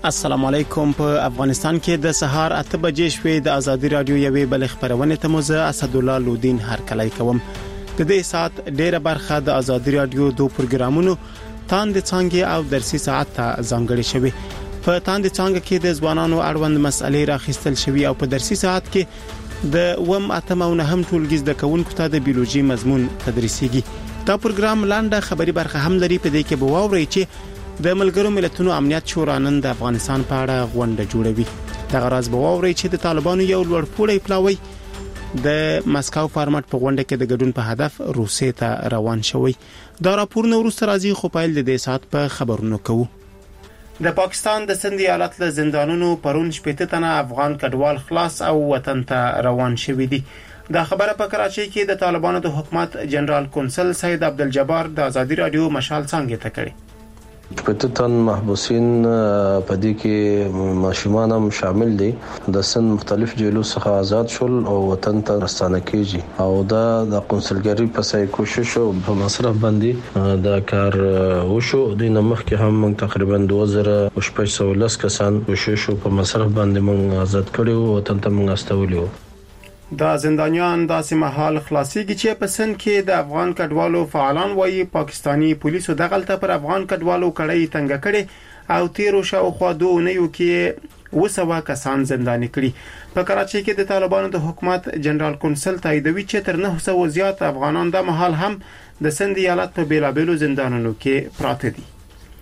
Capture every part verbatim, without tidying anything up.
السلام علیکم. په افغانستان کې د سهار اته بجې شوې د ازادي رادیو یوې بل خبرونه ته موزه اسد الله لودین هرکلی کوم. د دې سات ډیره برخه د ازادي رادیو دوه پروګرامونو تاند څنګه او درسي ساعت ته ځانګړي شوی. په تاند څنګه کې د ځوانانو اړوند مسلې راخستل شوی او په درسي ساعت کې د وم اتم او نهم ټولګیز د کونکو ته د بیولوژي مضمون تدریسيږي. دا پروګرام لاندې خبري برخه هم لري. په دې کې به واوري چې د ملګرو ملتونو امنیت شورا نن د افغانستان په اړه غونډه جوړوي. دا غراز به واوري چې د طالبانو یو لوړپوړی پلاوی د مسکو فارمټ په غونډه کې د ګډون په هدف روسیې ته روان شوی. دا راپور نو وروسته راځي خو پایل د دې سات په خبرونو کوو. د پاکستان د سند ایالت له زندانونو پرون شپږ تنه افغان کډوال خلاص او وطن ته روان شوي دي. دا خبره په کراچۍ کې د طالبانو د حکومت جنرال کونسل سید عبدالجبار د ازادي رادیو مشال څنګه ته کړی. پټتن محبوسین په دې کې ماشومان هم شامل دي. د سن مختلف جیلو څخه آزاد شول او وطن ته راستانه کیږي او دا د قونسلګری په سای کوشش او په مصرف باندې دا کار وشو. د نمخ کې هم موږ تقریبا دوه زره شپږ سوه ولس کسان کوشش په مصرف باندې موږ آزاد کړو وطن ته موږ استولیو. دا زندانیان داسې محل خلاصيږي چې په سن کې د افغان کډوالو فعالان وایي پاکستانی پولیسو دغلطه پر افغان کډوالو کړي تنګ کړي او تیرو شاوخوا دوه نیو کې وسوه کسان زنداني کړي. په کراچۍ کې د طالبانو د حکومت جنرال کونسل تاییدوي چې تر نه سوه زیات افغانان د محل هم د سند ایالت په بیلابېلو زندانونو کې پراته دي.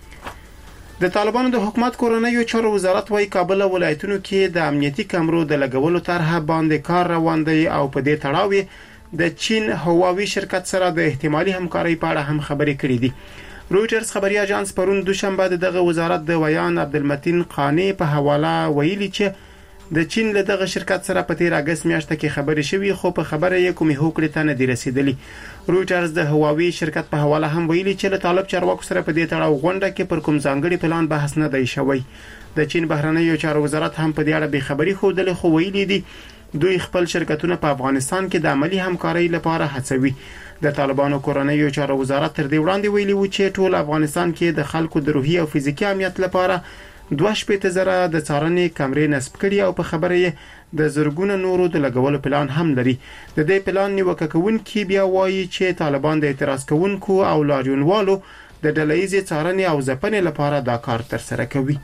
د طالبانو د حکومت کورنیو چارو وزارت وايي کابل ولایتونو کې د امنیتي کمرو د لګولو طرحه باندې کار روان دی او په دې تړاو د چین هواوی شرکت سره د احتمالي همکارۍ په اړه هم خبرې کړې دي. رويټرز خبري اژانس پرون دوشنبه دغه وزارت د ویان عبدالمتین قانی په حواله ویلي چې د چین له دغه شرکت سره په تیر اگست میاشت کې خبرې شوې خو په خبره یې کومې هوکړې ته نه دی رسیدلی. رويټرز د هواوی شرکت په حواله هم ویلي چې له طالب چارواکو سره په دې تړاو غونډه کې پر کوم ځانګړي پلان بحث نه دی شوی. د چین بهرنیو چارو وزارت هم په دې اړه به خبري خوده خو ویلي دي دوی خپل شرکتونه په افغانستان کې د عملی همکارۍ لپاره هڅوي. د طالبانو کورنیو چارو وزارت تر دې وړاندې ویلي و چې ټول افغانستان کې د خلکو د روحي او فزیکی امنیت لپاره دوه شپېته زره د څارنې کمرې نصب کړي او په خبره یې د زرګونه نورو د لګولو پلان هم لري. د دې پلان نیوکه کوونکي بیا وایي چې طالبان د اعتراض کوونکو او لاریونوالو د ډله‌ییزې څارنې او ځپنې لپاره دا کار ترسره کوي.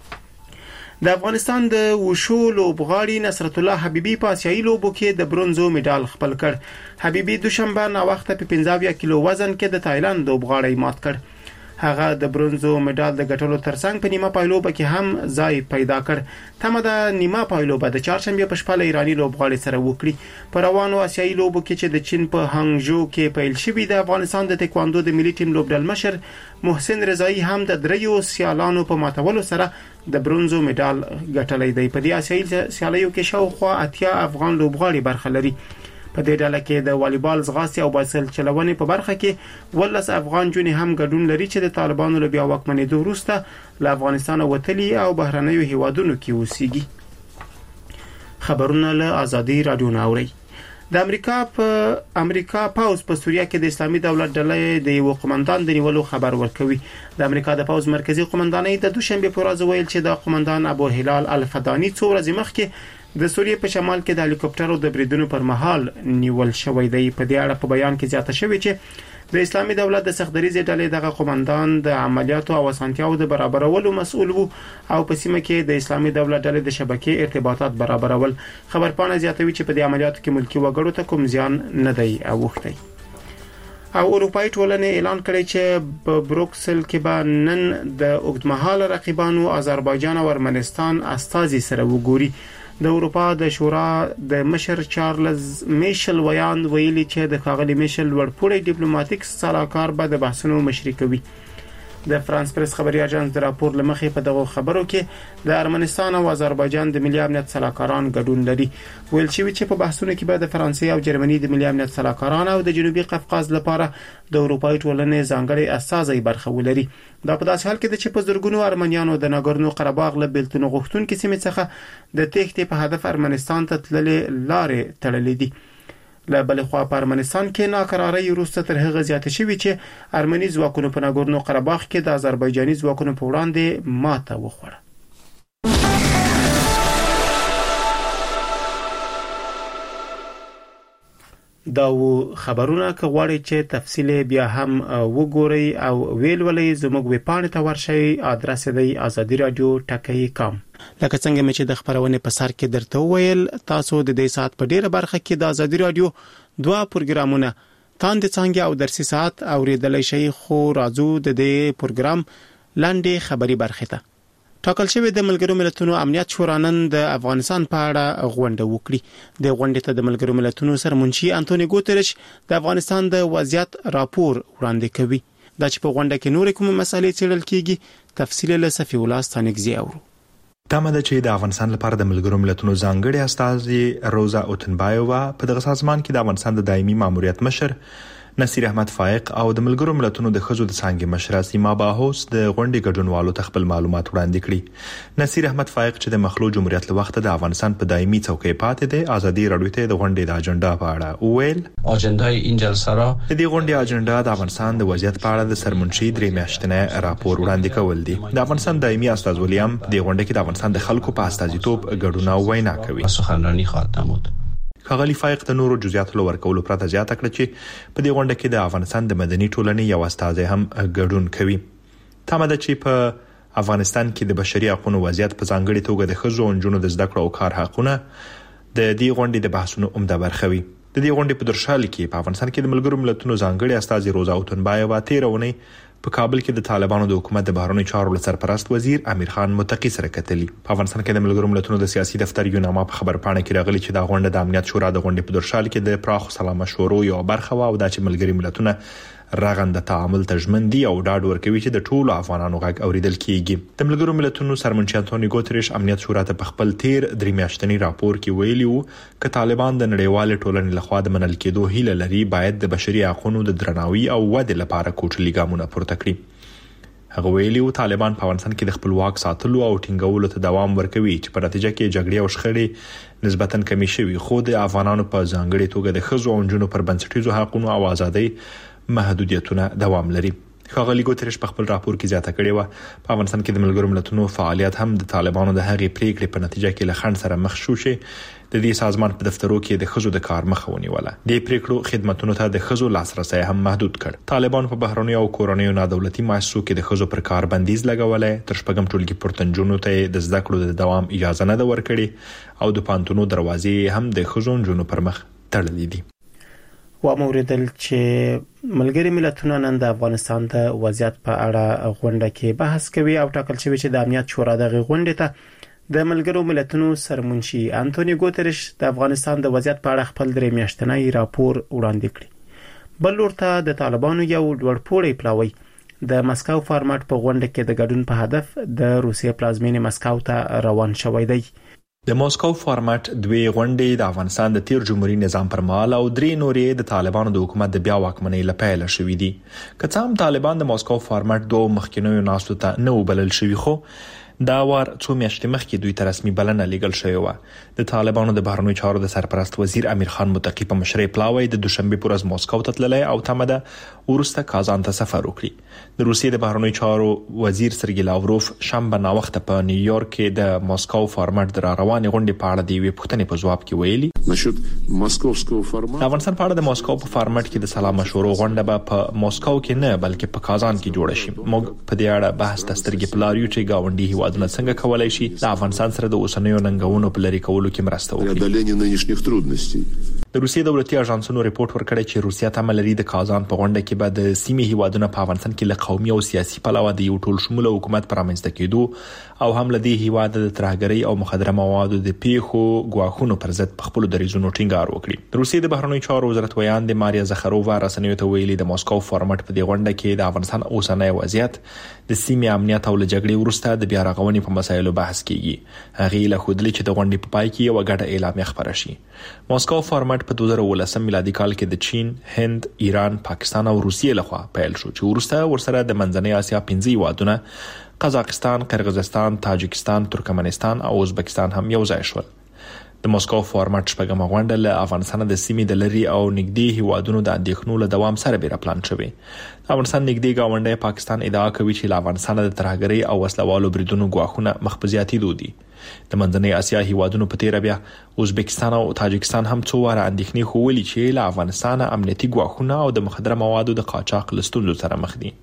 د افغانستان د وشو لوبغاړي نصرت الله حبیبي په آسیایي لوبو کې د برونزو مډال خپل کړ. حبیبي دوشنبه نا وخت په پنځه اویا کیلو وزن کې د تایلند لوبغاړي مات کړ. هغه د برونزو مډال د ګټلو ترڅنګ په نیمه پایلوبه کې هم ځای پیدا کړ. تمه د نیمه پایلوبه د چهارشنبه په شپه له ایرانی لوبغاړي سره وکړي. په روانو آسیایي لوبو کې چې د چین په هانګژو کې پیل شوی د افغانستان د تکواندو د ملي ټیم لوبډل مشر محسن رضایی هم د دریو سیالانو په ماتولو سره د برونزو مډال ګټلې دی. په دې آسیایي سیالیو کې شاوخوا اتیا افغان لوبغاړي برخه لري. په دې ډله کې د والیبال ځغاستې او بایسکل چلونې په برخه کې ولس افغان جونې هم ګډون لري چې د طالبانو له بیا واکمنېدو وروسته له افغانستان وتلي او بهرنیو هیوادونو کې اوسېږي. خبرونه له ازادي رادیو ناوړي. د امریکا په امریکا پاوز په سوریه کې د اسلامي دولت ډلې د یو قومندان د نیولو خبر ورکوي. د امریکا د پاوز مرکزی قومندانۍ د دوشنبه په ورځ ویل چې د قومندان ابو هلال الفدانی څو ورځې مخکې د سوریې په شمال کې د هلیکوپټرو د بریدونو پر مهال نیول شوی دی. په دې اړه په بیان کې زیاته شوی چې د اسلامي دولت د سختدریزې ډلې دغه قومندان د عملیاتو او اسانتیاو د برابرولو مسؤل وو او په سیمه کې د اسلامي دولت ډلې د شبکې ارتباطات برابرول. خبرپاڼه زیاتوي چې په دې عملیاتو کې ملکی وګړو ته کوم زیان نه دی اوښتی. او اروپאי ټولنې اعلان کړی چې په بروکسل کې به نن د اوږدمهاله رقیبانو آذربایجان او ارمنستان استازي سره وګوري. د اروپا د شورا د مشر چارلز میشل ویان ویلي چې د ښاغلي میشل ورپوړی ډیپلوماټیک سلاکار به د بحثونو مشري کوي. د فرانس پریس خبري اژانس د راپور لمخې په دغه خبرو کې د ارمنستان او آذربایجان د ملي امنیت سلاکاران ګډون لري. ویل شوی چې په بحثونو کې به د فرانسې او جرمني د ملي امنیت سلاکاران او د جنوبي قفقاز لپاره د اروپאי ټولنې ځانګړي استازي برخه ولري. دا په داسې حال کې د چې په زرګونو ارمنیانو د ناګورنو قرهباغ له بیلتون غوښتونکو سیمې څخه د تېښتې په هدف ارمنستان ته تللې لارې تړلې دي. له بل خوا په ارمنستان کې ناکراری وروسته تر هغه زیاته شوې چې ارمني ځواکونو په ناګورنو قرهباغ کې د آذربایجاني ځواکونو په وړاندې ماته وخوړه. دا و خبرونه که غواړي چې تفصیل بیا هم وګورئ او ویل ولې زموږ ویب پاڼې ته ورشئ. آدرس دی ازادي رادیو ټکی کام. لکه څنګه مې چې د خبرونه په سر کې درته ویل، تاسو د دې ساعت په ډیره برخه کې د ازادي رادیو دوه پروګرامونه تاند څنګه او درسي ساعت اوریدلای شئ، خو راځو د دې پروګرام لاندې خبري برخه ته. ټاکل شوی د ملګرو ملتونو امنیت شورا نن د افغانستان په اړه غونډه وکړي. د غونډې ته د ملګرو ملتونو سرمنشي انټونی ګوتریش د افغانستان د وضعیت راپور وړاندې کوي. دا چې په غونډه کې نور کوم مسالې څیړل کیږي، تفصیل له صفی الله ستانګزی اورو. تمه ده چې د افغانستان لپاره د ملګرو ملتونو ځانګړي استازي روزا اوتنبایووا په دغه سازمان کې د افغانستان د دایمي ماموریت مشر نصیر احمد فائق او د ملګرو ملتونو د خزو د څنګه مشر سیما باهوس د غونډې ګډونوالو تخپل معلومات وړاندې کړي. نصیر احمد فائق چې د مخلوع جمهوریت له وخت د افغانستان په دایمي څوکۍ پاتې دی، ازادي رادیو ته د غونډې د اجنډا په اړه ویل. اجنډای این جلسه را د دې غونډې اجنډا د افغانستان د وضعیت په اړه د سرمنشي درې میاشتنه راپور وړاندې کول دي. د افغانستان دایمي استاذ ولیم د غونډې کې د افغانستان د خلکو په استازیتوب ګډون او وینا کوي. سخنرانی خواهد نمود. ښاغلي فائق د نورو جزئیاتو ورکولو پرته زیاته کړه چې په دې غونډه کې د افغانستان د مدني ټولنې یو استازی هم ګډون کوي. تمه ده چې په افغانستان کې د بشري حقوقو وضعیت په ځانګړي توګه د ښځو او نجونو د زده کړو او کار حقونه د دې غونډې د بحثونو عمده برخه وي. د دې غونډې په درشل کې په افغانستان کې د ملګرو ملتونو ځانګړي استازي روزا اوتنبایووا تیرونی په کابل کې د طالبانو د حکومت د بهرنیو چارو سرپرست وزیر امیر خان متقی سره کتلي. په افغانستان کې د ملګرو ملتونو د سیاسي دفتر یو نامه په خبر پاڼه کې راغلي چې د غونډې د امنیت شورا د غونډې په درشل کې د پراخ سلا مشورو یو برخه و او د ملګري ملتونو رغنده تعامل تجمندي او ډاډ ورکوي چې د ټولو افغانانو غږ اوریدل کیږي. د ملګرو ملتونو سرمنشي انټونی ګوتریش امنیت شورا ته په خپل تیر درې میاشتنی راپور کې ویلي وو چې طالبان د نړیوال ټولنې لخوا د منل کېدو هیله لري باید د بشري حقوقو د درناوي او ودې لپاره کوټلي ګامونه پورته کړي. هغه ویلي وو طالبان په افغانستان کې د خپلواک ساتلو او ټینګولو ته دوام ورکوي چې په نتیجه کې جګړې او شخړې نسبتاً کمی شوي، خو د افغانانو په ځانګړي توګه د ښځو او نجونو پر بنسټیزو حقوقو او ازادۍ محدودیتونه دوام لري. ښاغلي ګوتریش په خپل راپور کې زیاته کړې و په افغانستان کې د ملګرو ملتونو فعالیت هم د طالبانو د هغې پریکړې په نتیجه کې له خنډ سره مخ شو چې د دې سازمان په دفترو کې د ښځو د کار مخه ونیوله. د پریکړو خدماتونو ته د ښځو لاسرسي هم محدود کړ. طالبان په بهرنیو او کورنیو نادولتي مؤسسو کې د ښځو پر کار بندیز لګولې، تر شپږم ټولګي پورتنجونو ته د زده کړو د دوام اجازه نه ورکړي او د پانتونو دروازې هم د ښځو نجونو پر مخ تړلې دي. و موردل چې ملګری ملتونه نن د افغانستان د وضعیت په اړه غونډه کې بحث کوي او ټاکل شوی چې د امنیت شورا د غونډې ته د ملګرو ملتونو سرمنشي انټونی ګوتریش د افغانستان د وضعیت په اړه خپل درې میاشتنی راپور وړاندې کړی. بل ورته د طالبانو یو ډوړپوړی پلاوی د مسکو فارمټ په غونډه کې د ګډون په هدف د روسیې پلازمینې مسکو ته روان شوی دی. د موسکو فارمټ دوی غونډې د افغانستان د تیر جمهوریت نظام پر مهال او درې نورې د طالبانو د حکومت د بیا واکمنۍ لپاره شوې دي. که څه هم طالبان د موسکو فارمټ دوه مخکینیو ناستو ته نه وبلل شوی، خو دا وار څو میاشتې مخکې دوی ته رسمي بلنه لیږل شوې و. د طالبانو د بهرنیو چارو د سرپرست وزیر امیر خان متقی په مشرۍ پلاوی د دوشنبه پر ورځ موسکو ته تللی او تمه ده ورسته کازان ته سفر وکړي. د روسیې د بهرنیو چارو وزیر سرګی لاوروف شنبه ناوخته په نیویورک کې د موسکو فارمټ د روانې غونډې په اړه د یوې پوښتنې په ځواب کې ویلي د افغانستان په اړه د موسکو په فارمټ کې د سلا مشورو غونډه به په موسکو کې نه بلکې په کازان کې جوړه شي. موږ په دې اړه بحث د سترګې په لار یو چې گاونډي هیوادونه څنګه کولای شي د افغانستان سره د اوسنیو ننګونو په لري کولو کې مرسته وکړي. د روسیې دولتي اژانسونو ریپورت ورکړی چې روسیا تمه لري د کازان په غونډه کې به د سیمې هیوادونو په افغانستان کې له قومي او سیاسي پلوه د یو ټول شموله حکومت پر رامنځته کېدو او هم له دې هیواد د ترهګرۍ او مخدره موادو د پیښو ګواښونو پر ضد په خپل دریځونو ټینګار وکړي. د روسیې د بهرنیو چارو وزارت ویان د ماریا زخرووا رسنیو ته ویلي د موسکو فارمټ په دې غونډه کې د افغانستان اوسنی وضعیت، د سیمې امنیت او له جګړې وروسته د بیا رغونې په مسایلو بحث کیږي. هغه له خودلی چې د غونډې په پای کې یو غټه اعلامیه خبره شي. موسکو فارمټ په دوه زره ولسم میلادي کال کې د چین، هند، ایران، پاکستان او روسیې لخوا پیل شو چې وروسته ورسره د منځنۍ اسیا پنځه هیوادونه قزاقستان، قرغیزستان، تاجکستان، ترکمنستان او ازبکستان هم یو ځای شول. د مسکو فارمټ شپږم غونډه له افغانستان د سیمې د لری او نږدې هیوادونو د اندېښنو له دوام سره بیره پلان شوی. افغانستان نږدې گاونډي پاکستان ادعا کوي چې له افغانستان د ترهګرۍ او وسلوالو بریدونو غواخونه مخبزياتي دودي. د منځنۍ اسیا هیوادونو په تیر بیا ازبکستان او تاجکستان هم څو واره اندېښنې خوولې چې له افغانستان امنیتي غواخونه او د مخدره موادو د قاچاق لستونو سره مخ دي.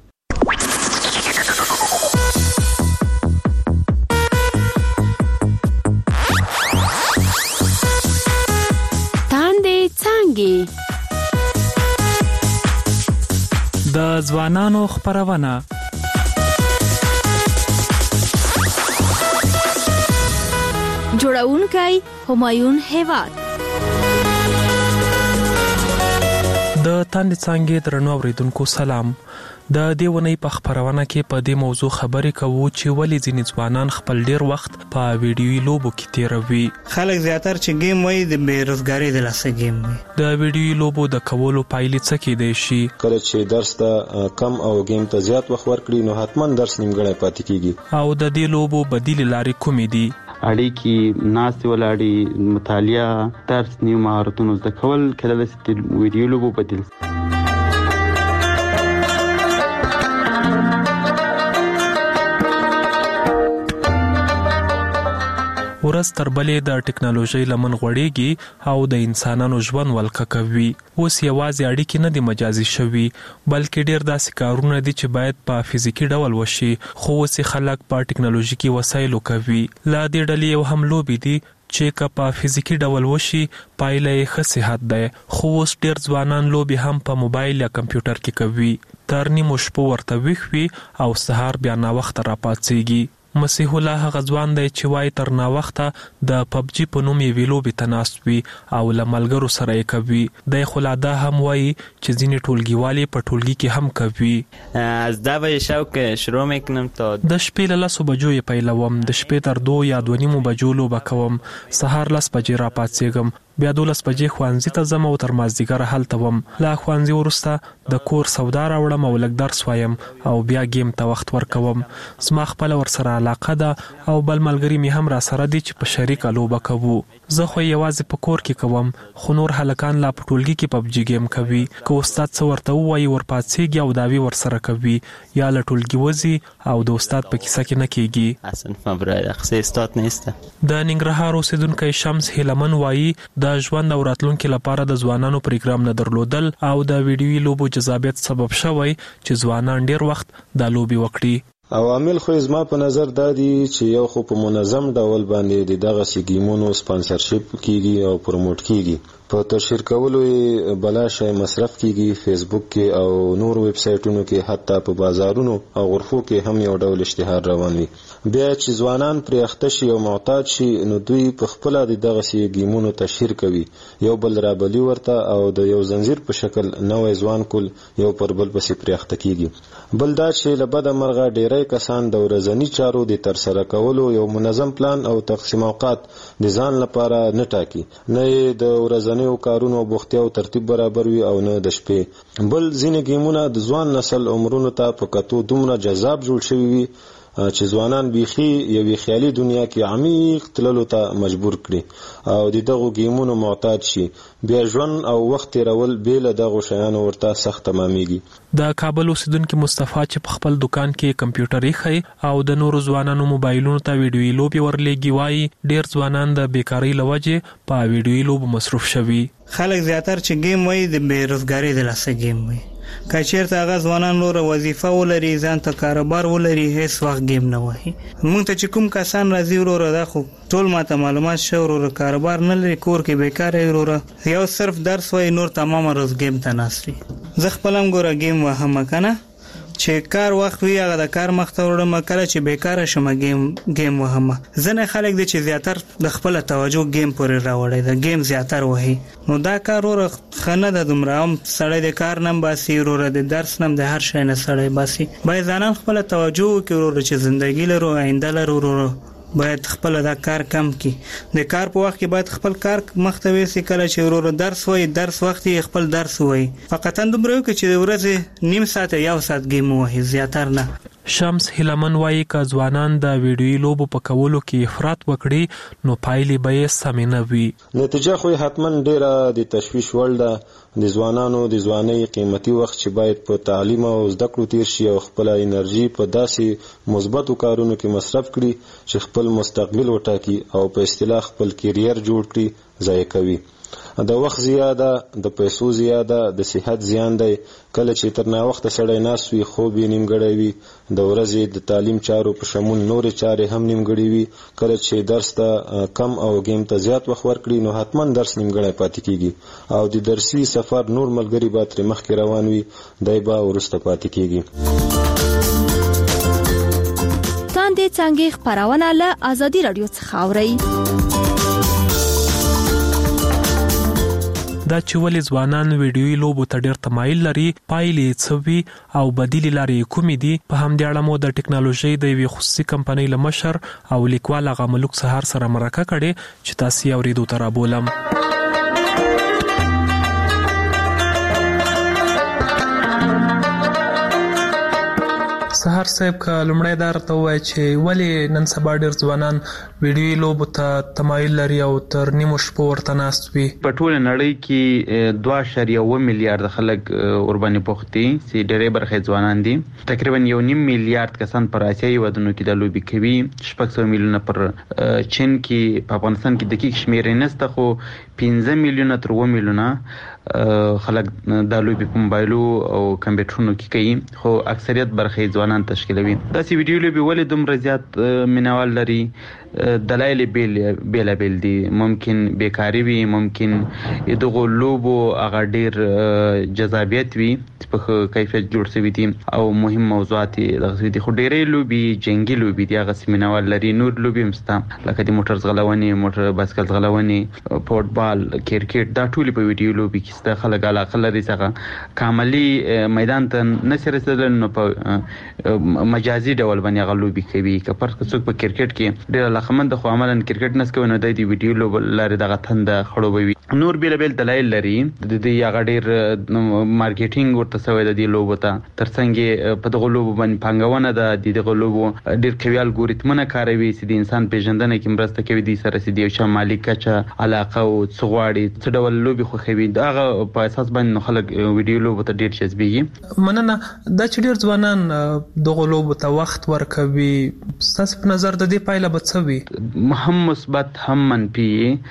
د ځوانانو خبرونه جوړونکی همایون هیواد د تاندې څنګه درنو اوریدونکو سلام. د دیونی په خبرونه کې په دې موضوع خبرې کوو چې ولې ځینې ځوانان خپل ډیر وخت په ویډیوي لوبو کې تیروي. خلک زیاتره چې گیم وایي د بیروزګاری د لاسه گیم وي. د ویډیوي لوبو د کولو پایلې څه کې دی شي؟ کله چې درس ته کم او گیم ته زیات وخت ورکړي نو حتما درس نیمګړی پاتې کیږي. او د دې لوبو بدیل لارې کومې دي؟ اړیکې ناستې ولاړې مطالعه درس نیو مهارتونو زده کول کله د ویډیو لوبو بدیل. ورځ تر بلې د ټکنالوژي لمن غوړېږي او د انسانانو ژوند ولکه کوي. اوس یوازې اړیکې نه دي مجازي شوي بلکې ډېر داسې کارونه دي چې باید په فزیکی ډول وشي خو اوس خلک په ټکنالوژیکي وسایلو کوي. لا دې ډلې یو هم لوبي دي چې که په فزیکی ډول وشي پایله یې ښه صحت ده. خو اوس ډېر ځوانان لوبي هم په موبایل یا کمپیوټر کې کوي. تر نیمو شپو ورته ویښ وي او سهار بیا ناوخته راپاڅېږي. مسیح الله هغه ځوان دی چې وای تر نا وخته د پبجی په نوم یې ویلو به تناست وي او لملګرو سره یې کوي. د خلاده هم وای چې ځینې ټولګیوالي په ټولګي کې هم کوي. از ده بجې شب شروع میکنم تا د شپې له لسو بجو یې پیلوم، د شپې تر دو یا دوه نیمو بجو لوبه کوم، سهار لس بجې راپاڅېږم، بیا دولس بجې ښوونځي ته ځم او تر مازدیګره هلته وم. له ښوونځي وروسته د کور سودا راوړم او لږ درس وایم او بیا گیم ته وخت ورکوم. زما خپله ورسره علاقه ده او بل ملګري مې هم را سره دي چې په شریکه لوبه کوو. زه خو یوازې په کور کې کوم خو نور هلکان لا په ټولګي کې پبجي گیم کوي. که استاد څه ورته ووایي ورپاڅېږي او داوی ورسره کوي یا له ټولګي وځي او د استاد په کیسه کې نه کېږي. اصلا مبرای اخصی استاد نیسته. د ننګرهار اوسیدونکی شمس هیلمن وایي د ژوند او راتلونکي لپاره د ځوانانو پروګرام نه درلودل او د ویډیوي لوبو جذابیت سبب شوی چې ځوانان ډیر وخت د لوبي وکړي. عوامل خو زما په نظر دا دي چې یو خو په منظم ډول باندې د دغه سی گیمونو سپانسرشپ کیږي او پروموټ کیږي. په تشهیر کولو بلا شای مصرف کیږي، فیسبوک کې او نور ویب سایټونو کې، حتی په بازارونو او غرفو کې هم یو ډول اشتهار روان وي. بیا چې ځوانان پرې اخته شي او معتاد شي نو دوی په خپل د دغه سی گیمونو تشهیر کوي، یو بل رابلی ورته او د یو زنجیر په شکل نوې ځوان کول یو پر بل پسې پرې اخته کیږي. بل دا چې لبد مرغه ډیری کسان د ورځنی چارو د تر سره کولو یو منظم پلان او تقسیم اوقات د ځان لپاره نه ټاکي، نه د ورځنی او کارونو بوختیا او ترتیب برابر وي او نه د شپې. بل ځینې گیمونه د ځوان نسل عمرونو ته په کتو دومره جذاب جوړ شوي وي چې ځوانان بیخي یوې خیالي دنیا کې عمیق تللو ته مجبور کړي او د دغو گیمونو معتاد شي. بیا ژوند او وخت تیرول بیل دغو شیانو ورته سخت تمامېږي. د کابل اوسیدونکي مصطفی چې په خپل دکان کې کمپیوټر یې او د نورو ځوانانو موبایلونو ته ویډیوي لوبي ورلېږي وایي ډیر ځوانان د بیکاری لوجې په ویډیوي لوبو مصروف شوي. خلک زیاتره چې گیم وایي د بیروزګاری د لاسه گیم وایي. که چیرته هغه ځوانان نور وظیفه ولري، ځان ته کاروبار ولري، هیڅ وخت گیم نه وایي. موږ ته چې کوم کسان راځي وروره دا خو ټول ماته معلومات شو وروره کاروبار نه لري، کور کې بیکاره وروره، یو صرف درس وایي، نور تمام روز گیم ته ناست وي. زه خپل هم ګوره گیم وهم کنه چې کار وخت وي هغه د کار مخ ته وړم، کله چې بیکاره شم گیم گیم وهم. ځنه خلک دي چې زیاتر د خپل توجه گیم پورې راوړي، د گیم زیاتر وهي. نو دا کار ور خنه د دومره هم سړی د کار نم باسي ورور د درس نم د هر شي نه سړی باسي. باید ځانان خپل توجه وکړي ورور چې ژوندۍ لرو آینده لرو ورور باید خپل دا کار کم کی. د کار په وخت کې باید خپل کار مختوي سي، کله چې ورور درس وای درس وخت یې خپل درس وای. فقط اندومره کې چې ورځ نیم ساعت یا یو ساعت گیم وای، زیاتر نه. شمس هیلمن وایي که ځوانان د ویډیوي لوبو په کولو کې افراط وکړي نو پایلې به یې سمې نه وي. نتیجه خو حتما ډیره د تشویش وړ ده. د ځوانانو د ځوانۍ قیمتي وخت چې باید په تعلیم او زده کړو تیر شي او خپل انرژي په داسې مثبتو کارونو کې مصرف کړي چې خپل مستقبل وټاکي او په اصطلاح خپل کیریر جوړ کړي ضایع کوي. د وخت زیاده، د پیسو زیاده، د صحت زیان دی. کله چې تر ناوخته سړی ناست وي، خوب یې نیمګړی وي، د ورځې د تعلیم چارو په شمول نورې چارې هم نیمګړې وي. کله چې درس ته کم او ګیم ته زیات وخت ورکړي نو حتما درس نیمګړی پاتې کیږي او د درسي سفر نور ملګري به ترې مخکې روان وي، دی به وروسته پاتې کیږي. تاندې څنګه خبرونه له ازادي رادیو څخه اورئ. دا چې ولې ځوانان ویډیوي لوبو ته ډېر تمایل لري، پایلې څه وي او بدیلې لارې کومې دي، په همدې اړه مو د ټکنالوژۍ د یوې خصوصي کمپنۍ له مشر او لیکوال هغه ملک سهار سره مرکه کړې چې تاسو یې اورېدو ته رابولم. سهار صاحب که لومړی دا راته ووایه چې ولې نن سبا ډېر ځوانان ویډیوي لوبو ته تمایل لري او تر نیمو شپو ورته ناست وي. په ټوله نړۍ کې دوه اعشاریه اوه میلیارده خلک ورباندې بوخت دي چې ډېرې برخې ځوانان دي. تقریبا یو نیم میلیارد کسان پر اسیایي هېوادونو کې دا لوبې کوي. شپږ سوه میلیونه پر چین کې. په افغانستان کې دقیق شمېرې نشته خو پنځه میلیونه تر اوه میلیونه خلک دا لوبې په موبایلو او کمپیوټرونو کې کوي، خو اکثریت برخې ځوانان تشکیلوي. داسې ویډیو لوبې ولې دومره زیات مینوال لري؟ دلایل بیل بیلابیل دي. ممکن بیکاری وي، ممکن دغه لوبو هغه ډېر جذابیت وي چې په کیفیت جوړ شوي دي او مهم موضوعات یې دغسې دي. خو ډېرې لوبې جنګي لوبې دي، هغسې مینوال لري. نور لوبې هم شته لکه د موټر ځغلونې، موټر بایسکل ځغلونې، فوټبال، کرکټ، دا ټولې په ویډیو لوبې کې شته. خلک علاقه لري څخه کاملي میدان ته نشي رسېدلی نو په مجازي ډول باندې هغه لوبې کوي. که فرض کړه څوک په کرکټ کې ډېر علاقمند خو عملاً کرکټ نس کوي نو د دې ویډیو لوبو لارې دغه تنده خړوبوي. نور بیلابیل دلایل لري. د دې هغه ډېر مارکیټینګ ورته شوی د دې لوبو ته، ترڅنګ په دغه لوبو باندې پانګونه ده. د دغه لوبو ډېر قوي الګوریتمونه کاروي چې د انسان پیژندنه کې مرسته کوي دې سره چې د یو چا مالي کچه، علاقه او څه غواړي، څه ډول لوبې خوښوي، د هغه په اساس باندې خلک ویډیو لوبو ته ډېر جذبېږي. مننه. دا چې ډېر ځوانان دغه لوبو ته وخت ورکوي، ستاسو په نظر د دې پایله به څه وي؟ هم مثبت هم منفي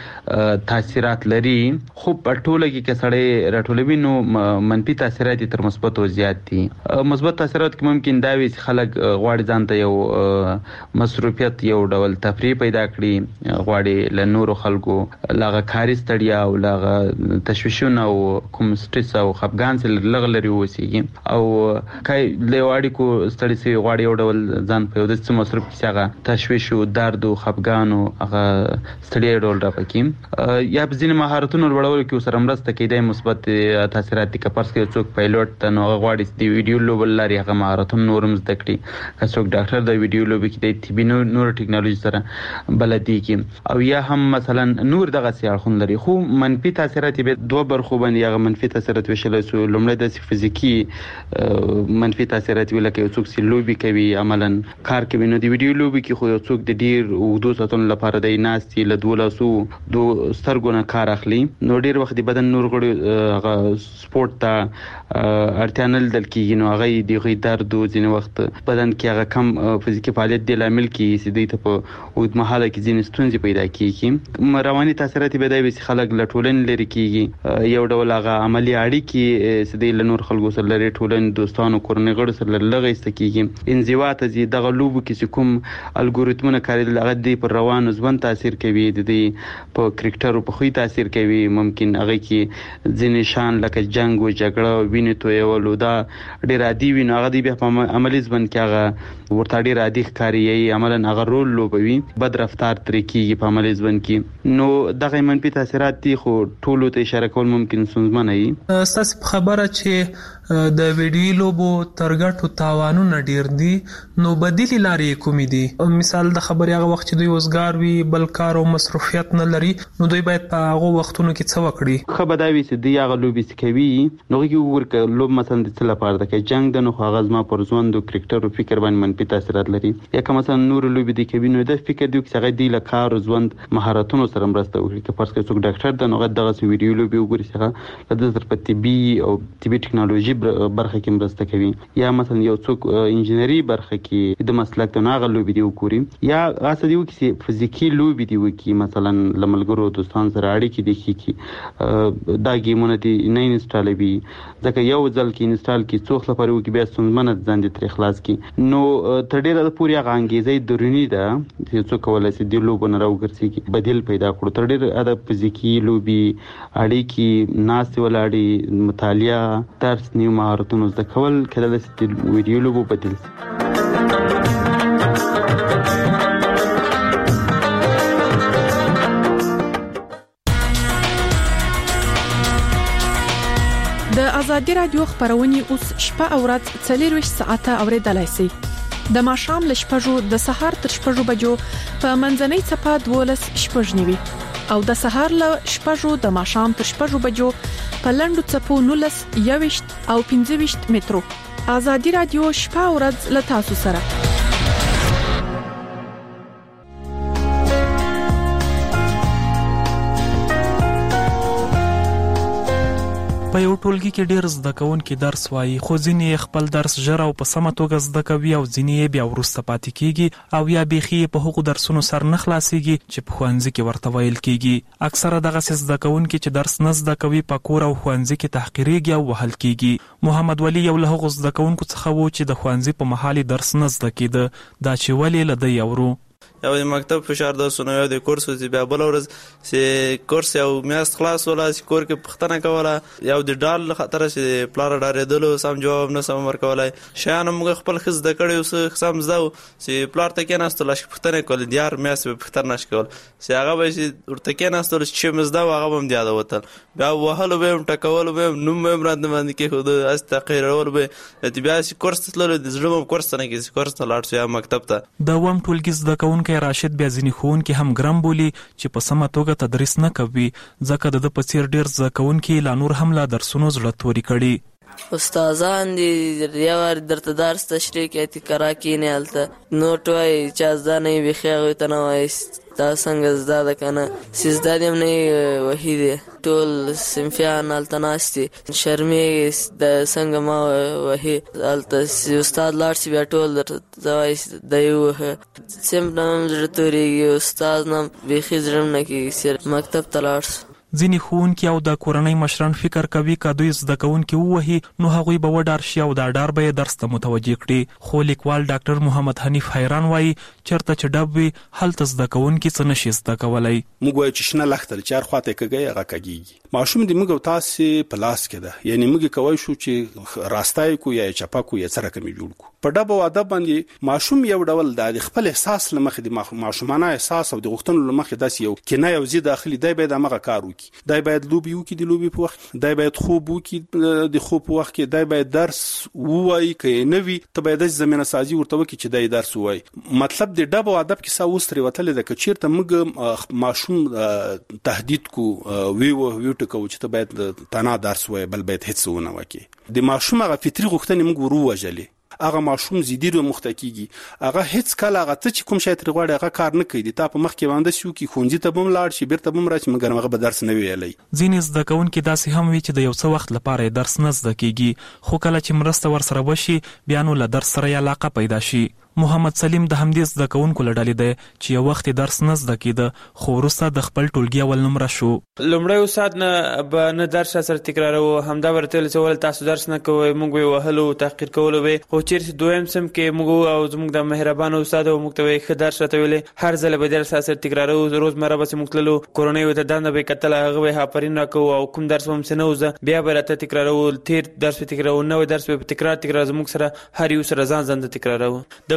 تاثیرات لري، خو په ټوله کې که سړی راټولوي نو منفي تاثیرات یې تر مثبتو زیات دي. مثبت تاثیرات کې ممکن دا وي چې خلک غواړي ځان ته یو مصروفیت، یو ډول تفریح پیدا کړي، غواړي له نورو خلکو له هغه کاري ستړیا او له هغه تشویشونه او کوم سټرس او خفګان څخه لږ لرې واوسېږي او که له یو اړیکو ستړي شوي غواړي یو ډول ځان په یو داسې مصروف کړي چې هغه تشویش او درد او خفګان او هغه ستړیا ډول راپکي. یا په ځینې مهارتونو لوړولو کې ورسره مرسته کوي. دا مثبت تاثیرات دي. که فرض کړئ څوک پایلوټ ته نو هغه غواړي چې د ویډیو لوبو له لارې هغه مهارتونه نور هم زده کړي. که څوک ډاکټر د ویډیو لوبې کې د طبي نورو ټکنالوژي سره بلدېږي. او یا هم مثلا نور دغسې اړخونه لري. خو منفي تاثیرات یې دوه برخو باندې هغه منفي تاثیرات ویشلی سو. لومړی داسې فزیکي منفي تاثیرات وي، لکه یو څوک چې لوبې کوي، عملا کار کوي، نو د ویډیو لوبې کې خو یو څوک د ډېر اوږدو ساعتونو لپاره دی ناست له دوو لاسو دوو سترګو نه کار اخلي، نو ډېر وخت د بدن نور غړي هغه سپورت ته اړتیا نه لیدل کېږي، نو هغه یې د هغوی درد و ځینې وخت بدن کې هغه کم فزیکي فعالیت دې لامل کېږي چې دوی ته په اوږدمهاله کې ځینې ستونزې پیدا کېږي. رواني تاثیرات یې به دا وي چې خلک له ټولنې لرې کېږي، یو ډول هغه عملي اړیکې چې دوی له نور خلکو سره لري، ټولنې، دوستانو، کورنۍ غړو سره لږ ایسته کېږي. انزوا ته ځي. دغه لوبو کې چې کوم الګوریتمونه کارېدل هغه دوی پر روانو ژوند تاثیر کوي، د دوی په کرکټرو په خوی تاثیر کوي. ممکن هغه کې ځینې شان لکه جنګ او جګړه، وینې تویول، دا ډېر عادي وي، نو هغه دوی بیا په عملي ژوند کې هغه ورته ډېر عادي ښکاري، عملا هغه رول لوبوي، بد رفتار ترې کېږي په عملي ژوند کې. نو دغه منفي تاثیرات دي، خو ټولو ته اشاره کول ممکن ستونزمنه وي. ستاسو په خبره چې د ویډیو لوبو ترګټو تاوانونه ډیر دي، نو بدیل لارې کومې دي؟ مثال د خبرې هغه وخت چې دوی وزګار وي، بل کار او مصروفیت نه لري، نو دوی باید په هغه وختونو کې څه وکړي؟ خو به دا وي چې دوی هغه لوبې چې کوي نو هغې وګوري لوب مثلا د څه لپاره ده، که جنګ ده نو خو هغه زما پر ژوند او کرکټر او فکر باندې منفي تاثیرات لري، یا که مثلا نور لوبې دوی کوي نو دا فکر دوی چې هغه دوی له کار او ژوند مهارتونو سره مرسته وکړي. که فرض کړئ څوک ډاکټر ده نو هغه دغسې ویډیو لوبې وګوري چې هغه له ده سره په طبي او طبي ټکنالوژي برخه کې مرسته کوي، یا مثلا یو څوک انجینري برخه کې د مسلک ته هغه لوبې دی وګوري، یا هغه دی وکړي فزیکي لوبې دی وکړي، مثلا له ملګرو دوستانو سره اړیکې دی کې دا ګیمونه دی نه انسټالوي، ځکه یو ځل کې انسټال کې څو خپل وکړي بیا ستونزمنه ځان دې ترې خلاص کړي، نو تر ډېره پورې هغه انګیزه دروني ده چې څوک کولی شي دې لوبو نه راوګرځي بدیل پیدا کړو. تر ډېره د فزیکي لوبې، اړیکې، ناستې ولاړې، مطالعه، درس، نیو مهارتونو زده کول کېدلی شي د ویډیو لوبو بدیل شي. د ازادي رادیو خبرونه اوس شپه او ورځ څلور ساعته اوریدلای شئ. د ماښام له شپږو د سهار تر شپږو بجو په منځنۍ څپه دولس شپږ نیوي او د سهار له شپږو د ماښام تر شپږو بجو په لنډو څپو نولس یويشت او پنځه ویشت مترو. ازادي رادیو شپه او ورځ له تاسو سره. په یو ټولګي کې ډیر زده کوونکي درس وایي، خو ځینې خپل درس ژر او په سمه توګه زده کوي او ځینې بیا وروسته پاتې کیږي او یا بیخي په هغو درسونو سر نه خلاصيږي چې په ښوونځي کې ورته ویل کیږي. اکثره دغه زده کوونکي چې درس نه زده کوي په کور او ښوونځي کې تحقیریږي او وهل کیږي. محمد ولی یو له هغو زده کوونکو څخه و چې د ښوونځي په مهال درس نه زده کیده، دا چې ولې لدی یورو یو د مکتب فشار درسونه، یو د کورس چې بیا بل ورځ چې کورس یو میاشت خلاص ولا چې کور کې پښتنه کوله، یو د ډال خطر چې پلار ډارېدلو سم جواب نه سم ورکولای، شیان موږ خپل خز د کړي اوس سم زده چې پلار ته کې ناستل چې پښتنه کول دیار میاشت به پښتنه نش کول، چې هغه به چې ورته کې ناستل چې مزده هغه هم دیاده وتل، بیا وهلو به ټکول به نوم به مراد باندې کې خود است تقریرول به چې بیا چې کورس تلل د زړه کورس نه کې کورس ته لاړ شو مکتب ته. د وم ټولګي زده کوونکي راشد بیا ځینې ښوونکي هم ګرم بولي چې په سمه توګه تدریس نه کوي، ځکه د ده په څیر ډېر زده کوونکي لا نور هم له درسونو زړه توري کړي. استادان دي یو وار درته درس تشریح کوي تکرا کینې هلته نوټ وایي چې زده نه وي بیخي هغوی ته نه وایي دا څنګه زده ده که نه چې زده دې هم نه وي وهي دی، ټول صنفیان هلته ناست دي شرمېږي د څنګه ما وهي، هلته چې استاد لاړ شي بیا ټول درته وایي دی ووهه، صنف نه هم زړه تورېږي، استاد نه هم بیخي زړه نه کېږي چې مکتب ته لاړ شو. ځینې ښوونکي او د کورنۍ مشران فکر کوي که دوی زده کوونکي ووهي نو هغوی به وډار شي او دا ډار به یې درس ته متوجه کړي. خو لیکوال ډاکټر محمد حنیف حیران وایي چېرته چې ډب وي هلته زده کوونکي څه نشي زده کولی. موږ وایو چې شنه لښته چې هر خواته یې کږی هغه کږېږي. ماشوم د موږ او تاسې په لاس کې ده، یعنې موږ کولی شو چې راسته یې کړو یا یې چپه کړو یا څه رقم یې جوړ کړو. په ډب او ادب باندې ماشوم یو ډول د خپل احساس له مخې د ماشومانه احساس او د غوښتنو له مخې داسې یو کنایه او ضد داخلي دی باید همغه کار وکړي، دی باید لوبې وکړي د لوبې په وخت، دی باید خوب وکړي د خوب په وخت کې، دی باید درس ووایي که یې نه وي ته باید داسې زمینه سازي ورته وکړي چې دی درس ووایي. مطلب د ډب او ادب کیسه اوس ترې وتلې ده که چېرته موږ ماشوم تهدید کو ویوه ویوټکو چې ته باید تنها درس ووایي بل باید هېڅ ونه وکړي، د ماشوم هغه فطري غوښتنې موږ ور ووژلې، هغه ماشوم زیدي رو مخته کیږي، هغه هیڅ کله هغه ته چې کوم شی ترې غواړي هغه کار نه کوي، تا په مخ کې باندې شو کې ښوونځي ته به هم لاړ شي بیرته به هم راشي مګر هغه به درس نه ویلی. ځینې زده کوونکي داسې هم وي چې د یو څه وخت لپاره یې درس نه زده کیږي، خو کله چې مرسته ورسره وشي بیا نو له درس سره یې علاقه پیدا شي. محمد سلیم د همدې زده کوونکو له ډلې دی چې یو وخت درس نه زده کیده خو وروسته د خپل ټولګي اول نمره شو. لومړی استاد نه به نه درس سره تکراروه، همدا ورته ویل چې ولې تاسو درس نه کوئ، موږ به یې وهلو تحقیر کولو به، خو چېرې دویم سم کې موږ او زموږ د مهربانه استاد او موږ ته وایي ښه درس راته ویلې، هر ځله به درس سره تکراروو، روزمره به چې موږ تللو کورنۍ ورته دنده به یې کتله، هغه به یې آفرین راکوو او کوم درس به هم څه نه وزه بیا به راته تکراروو، تېر درس به تکراروو، نوی درس به تکرار تکرار زموږ سره هر یو سره ځان ځان ته تکراروو. دغه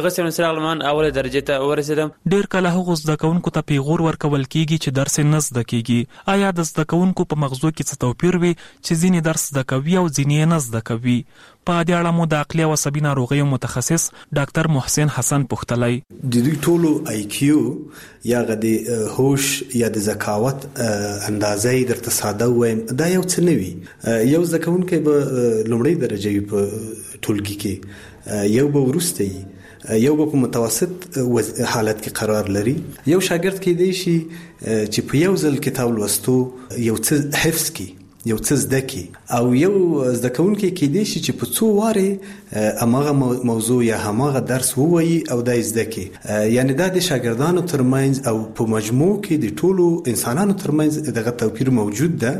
دغه سم سره لمن اوله درجه ته ورسېدم. ډیر کله هغه زده کوونکو ته پیغور ورکول کیږي چې درس نه زده کیږي. آیا د زده کوونکو په مغزو کې څه توپیر وي چې ځینې درس زده کوي او ځینې نه زده کوي؟ په دې اړه مو د عقلي او عصبي ناروغیو متخصص ډاکټر محسن حسن پوښتلی. د دوی ټولو آی کیو یا د هوش یا د ذکاوت اندازې درته ساده وایم دا یو څه نه وي. یو زده کوونکی به لومړی درجه وي په ټولګي کې، یو به وروسته وي، یو به په متوسط حالت کې قرار لري. یو شاګرد کېدای شي چې په یو ځل کتاب لوستو یو څه حفظ کړي، یو څه زده کی، او یو زده کوونکی کېدای شي چې په څو واره هماغه موضوع یا هماغه درس ووایي او دا زده کی. یعنی دا د شاګردانو ترمنځ او په مجموع کې د ټولو انسانانو ترمنځ دغه توپیر موجود ده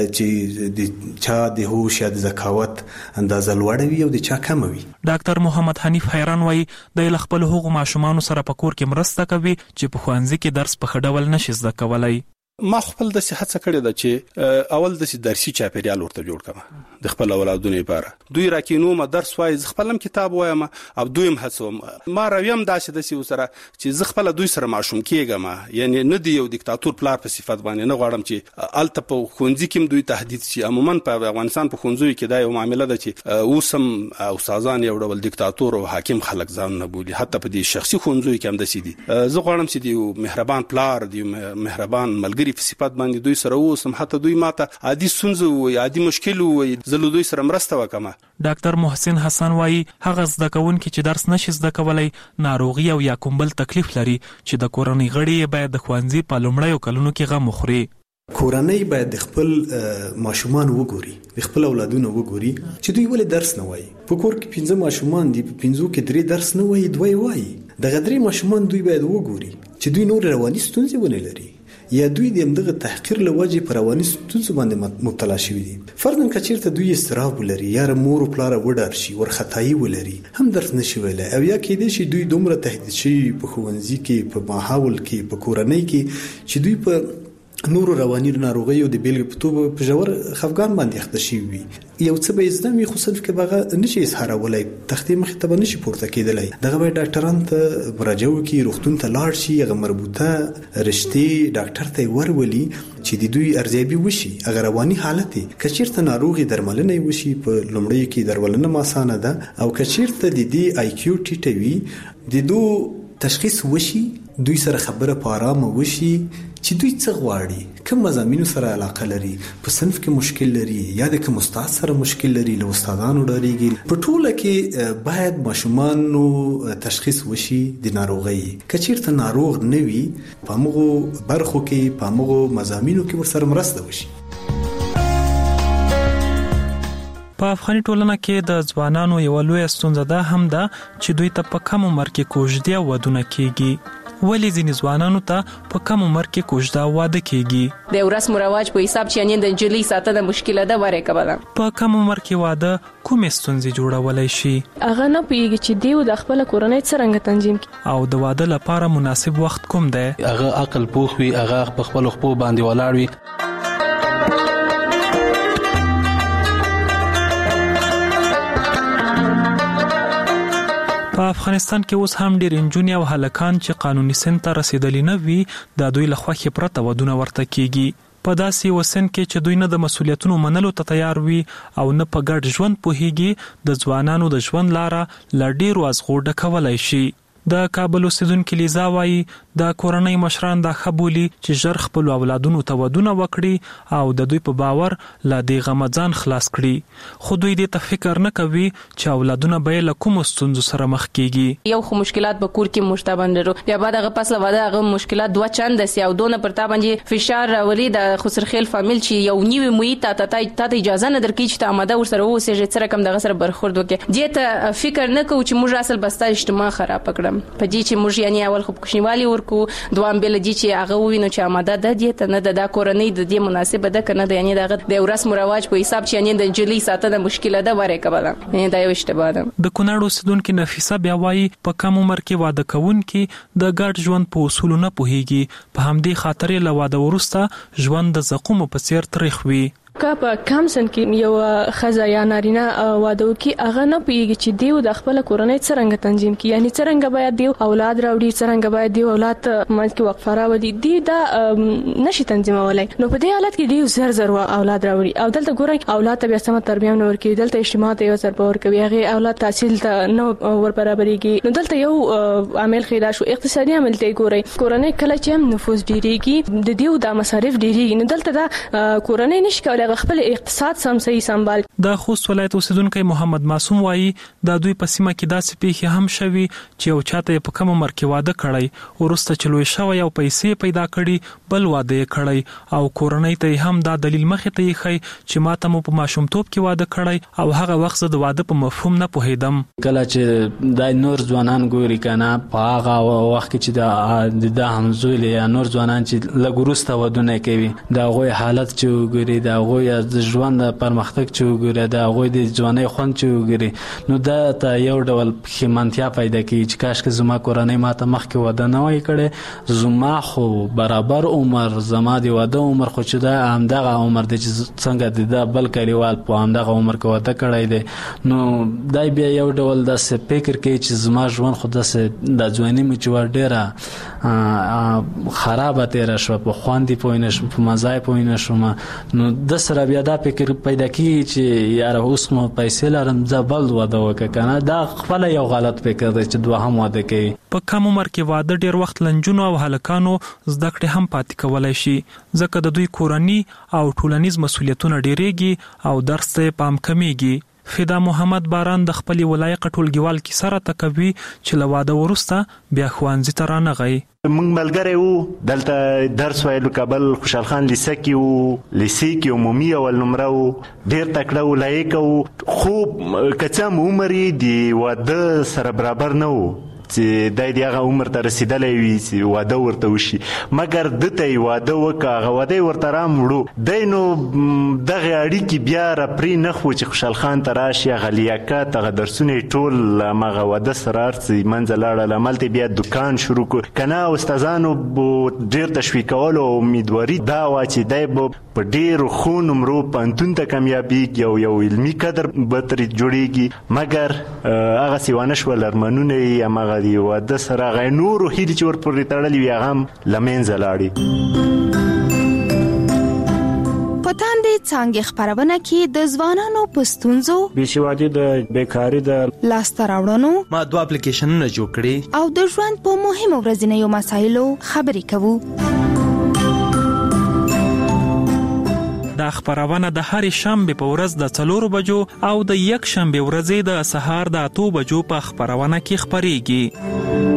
چې د چا د هوش یا د ذکاوت اندازه لوړه وي او د چا کم وي. ډاکټر محمد حنیف حیران وایي د خپل هغو ماشومانو سره په کور کې مرسته کوي چې په ښوونځي کې درس په ښه ډول نشي زده کولی. ما خپل د صحت څخه کړی دا چې اول د درسي چاپیریال ورته جوړ کړم د خپل اولادونو لپاره. دوی راکینو ما درس وای، خپلم کتاب وایم او دویم هڅوم. ما راویم داسې د سی سره چې ز خپل دوی سره ماشوم کېږم، یعنی نه دی یو دیکتاتور پلار په صفت باندې نه غواړم چې الته په خونځي کې دوی تهدید شي. عموما په افغانستان په خونځو کې دا یو معاملې ده چې اوسم استادان یو ډول دیکتاتور او حاکم خلک ځان نه بولي. حتی په دې شخصي خونځو کې هم د سي دي. زه غواړم چې دی مهربان پلار دی، مهربان ملګری په صفات باندې دوی سره اوسم، حتی دوی ماته عادي سنځو وي، عادي مشکل وي، زه دوی سره مرسته وکم. ډاکټر محسن حسن وایي هغه زده کوونکي چې درس نشي زده کولی ناروغي او یا کوم بل تکلیف لري چې د کورنۍ غړي باید د ښوونځي په لومړیو کلونو کې غم وخوري. کورنۍ باید د خپل ماشومان وګوري، د خپل اولادونو وګوري چې دوی ولې درس نه وایي. په کور کې پنځه ماشومان دي، په پنځو کې درې درس نه وایي، دوی وایي. دغه درې ماشومان دوی باید وګوري چې دوی نور رواني ستونزې ونه لري یا دوی د همدغه تحقیر له وجې پر رواني ستونزو باندې مبتلا شوي دي. فرضاً که چېرته دوی اضطراب ولري یا مور او پلاره وډار شي، وارخطایي ولري، هم درس نشي ویلی، او یا کېدای شي دوی دومره تهدید شوي په ښوونځي کې، په ماحول کې، په کورنۍ کې چې دوی په نورو رواني ناروغیو د بیلګې په توګه په ژور خفګان باندې اخته شوي وي. یو څه به زده وي خو صرف کې به هغه نشي اظهارولای، تختې مخې ته به نشي پورته کېدلی. دغه باید ډاکټرانو ته مراجعه وکړي، روغتون ته لاړ شي، هغه مربوطه رشتې ډاکټر ته یې ورولي چې د دوی ارزیابي وشي. هغه رواني حالت یې که چېرته ناروغي درملنه یې وشي، په لومړیو کې درملنه هم اسانه ده، او که چېرته د دې آی کیو ټیټه وي، د دو تشخیص وشي، دوی سره خبره په آرامه وشي چې دوی څه غواړي، کوم مضامینو سره علاقه لري، په صنف کې مشکل لري یا د کوم استاد سره مشکل لري، له استادانو ډاریږي. په ټوله کې باید ماشومانو تشخیص وشي د ناروغۍ. که چېرته ناروغ نه وي، په همغو برخو کې، په همغو مضامینو کې ورسره مرسته وشي. په افغاني ټولنه کې د ځوانانو یو لویه ستونزه ده هم ده چې دوی ته په کم عمر کې کوژدې او ودونه کېږي. ولې ځینې ځوانانو ته په کم عمر کې کوژده واده کېږي؟ د رسم رواج په حساب چې یعنې د نجلۍ ساتنه مشکله ده ورې کوله. په کم عمر کې واده کومې ستونزې جوړولی شي؟ هغه نه پوهېږي چې دی د خپل کورنۍ څرنګه تنظیم کړي او د واده لپاره مناسب وخت کوم دی. هغه عقل پوه وي، هغه په خپل خپو باندې ولاړ وي. په افغانستان کې اوس هم ډېر نجونې او هلکان چې قانوني سن ته رسیدلي نه وي د دوی له خوښې پرته ودونه ورته کېږي. په داسې یو سن کې چې دوی نه د مسؤلیتونو منلو ته تیار وي او نه په ګډ ژوند پوهېږي، د ځوانانو د ژوند لاره له ډېرو ازغو ډکولی شي. د کابل اوسیدونکي لیزا وایي د کورنۍ مشران دا ښه بولي چې ژر خپلو اولادونو ته ودونه وکړي او د دوی په باور له دې غمه ځان خلاص کړي. خو دوی دې ته فکر نه کوي چې اولادونه به یې له کومو ستونزو سره مخ کېږي. یو خو مشکلات به کور کې موږ ته باندې رو، بیا بعد هغه پس له واده هغه مشکلات دوه چنده سي او دونه پر تا باندې فشار راولي د خسرخیل فامیل چې یو نیوي محیط ته ته اجازه نه درکړي چې ته آماده ورسره اوسېږې، څه رقم دغه سره برخورد وکړې. دې ته فکر نه کوو چې موږ اصل بستا اجتماع خراب کړم. په دې چې موږ یعنی اول خو کوشنیوالي ورکو، دوام بل دي چې هغه وینو چې آماده ده دي ته نه د کورنۍ د دې مناسبه ده کنه د یعنی دغه د رسم رواج په حساب چې یعنی د نجلۍ ساتنه مشکله ده ورې کوله. یعنی دا یو اشتباه ده. د کونړ اوسیدونکي نفیسه بیا وایي په کم عمر کې واده کوونکي د ګډ ژوند په اصولو نه پوهېږي، په همدې خاطر له واده وروسته ژوند د زقومو په څیر تریخ وي. کا په کم سن کې یو خزه یا نارینه واده کوي هغه نه پیږي چې دیو د خپل کورنۍ څنګه تنظیم کوي، یعنی څنګه باید دیو اولاد راوړي، څنګه باید دیو اولاد مې کې وقفه راوړي، دی دا نشي تنظیمولای. نو په دې حالت کې دیو زر زر اولاد راوړي او دلته ګورئ اولاد ته بیا سم تربیه نه ورکوي، دلته اجتماع ته یو سر باور کوي، هغه اولاد تحصیل ته نه ور برابرېږي. نو دلته یو عامل خیدا شو اقتصادي عامل ته ګورئ، کورنۍ کله چې هم نفوذ ډیریږي د دیو د مصارف ډیریږي، نو دلته دا کورنۍ نشي کولای خپل اقتصاد سم صحیح سمبال. د خوست ولایت اوسیدونکو محمد معصوم وایي د دوی په سیمه کې داسې پیښې هم شوي چې یو چاته په کم عمر کې واده کړی، ورسته چې لوی شوی او پیسې پیدا کړي بل واده کړی او کورنۍ ته هم دا دلیل مخې ته یې چې ماته مو په ماشومتوب کې واده کړی او هغه وخت د واده په مفهوم نه پوهیدم. کله چې د نور ځوانان ګوري کنه په هغه وخت کې چې د د همزول یا نور ځوانان چې لګورسته ودونه کوي دا غوي حالت چې وګوري، دا غوي د ژوند پرمختګ چې وګوري، دا غوي د ځواني خوند چې وګوري، نو دا ته یو ډول خمانتیا پیدا کوي چې کاش کې زما کورنۍ ماته مخکې واده نه وای کړي، زما خو برابر عمر زما دی واده عمر خو چې دا همدغه عمر دی چې څنګه د بل کلیوال په همدغه عمر کې واده کړی دی، نو دای بیا یو ډول داسې فکر کوي چې زما ژوند خو داسې د ځواني مې چې ډېره خرابه تېره شوه، په خوندې پوه نه شوم، په مزای پوه نه شوم، نو د سره بیا دا فکر پیدا کېږي چې یاره اوس مو پیسې لرم زه بل واده وکړه که نه، دا خپله یو غلط فکر دی چې دوهم واده کوي. په کم عمر کې واده ډیر وخت لنجونو او هلکانو زده کړې هم پاتې کولای شي، ځکه د دوی کورنی او ټولنیز مسولیتونه ډیریږي او درس ته پام کمیږي. فدا محمد باران د خپل ولایت ټولګیوال کې سره تکوي چې لواده ورسته بیا خوانځي ته رانغی. موږ ملګری وو، دلته درس ویلو کابل خوشحال خان لیسه کې وو، لیسه کې عمومي اول نمره وو، ډېر تکړه وو، لایق وو، خو که څه هم عمر یې د واده سره برابر نه وو چې دای دی هغه عمر ته رسیدلی وي چې واده ورته وشي، مګر دته یې واده وکړه، هغه واده یې ورته راموړو، دی نو دغې اړیکې بیا راپرې نه خو چې خوشحال خان ته راشي، هغه لیاقت هغه درسونه یې ټول هماغه واده سره هر څه منځه لاړل، هملته بیا دوکان شروع کړو، که نه استادانو به ډېر تشویقولو او امیدواري دا وه چې دی به په ډېرو ښو نمرو پوهنتون ته کامیابېږي او یو علمي قدر به ترې جوړېږي، مګر هغسې ونه شول، ارمانونه یې هماغه دی واده سره هغه نورو هیلې چې ورپورې تړلې وي هغه هم له منځه لاړې. په تاندې څانګې خپرونه کې د ځوانانو په ستونزو، بېسوادي د بیکاري د لاسته راوړنو، ما دوه اپلیکیشنونه جوړ کړي او د ژوند په مهمو ورځنیو مسایلو خبرې کوو. دا خبرونه د هر شنبه په ورځ د څلورو بجو او د یک شنبه ورځې د سهار د اتو بجو په خبرونه کې خبريږي.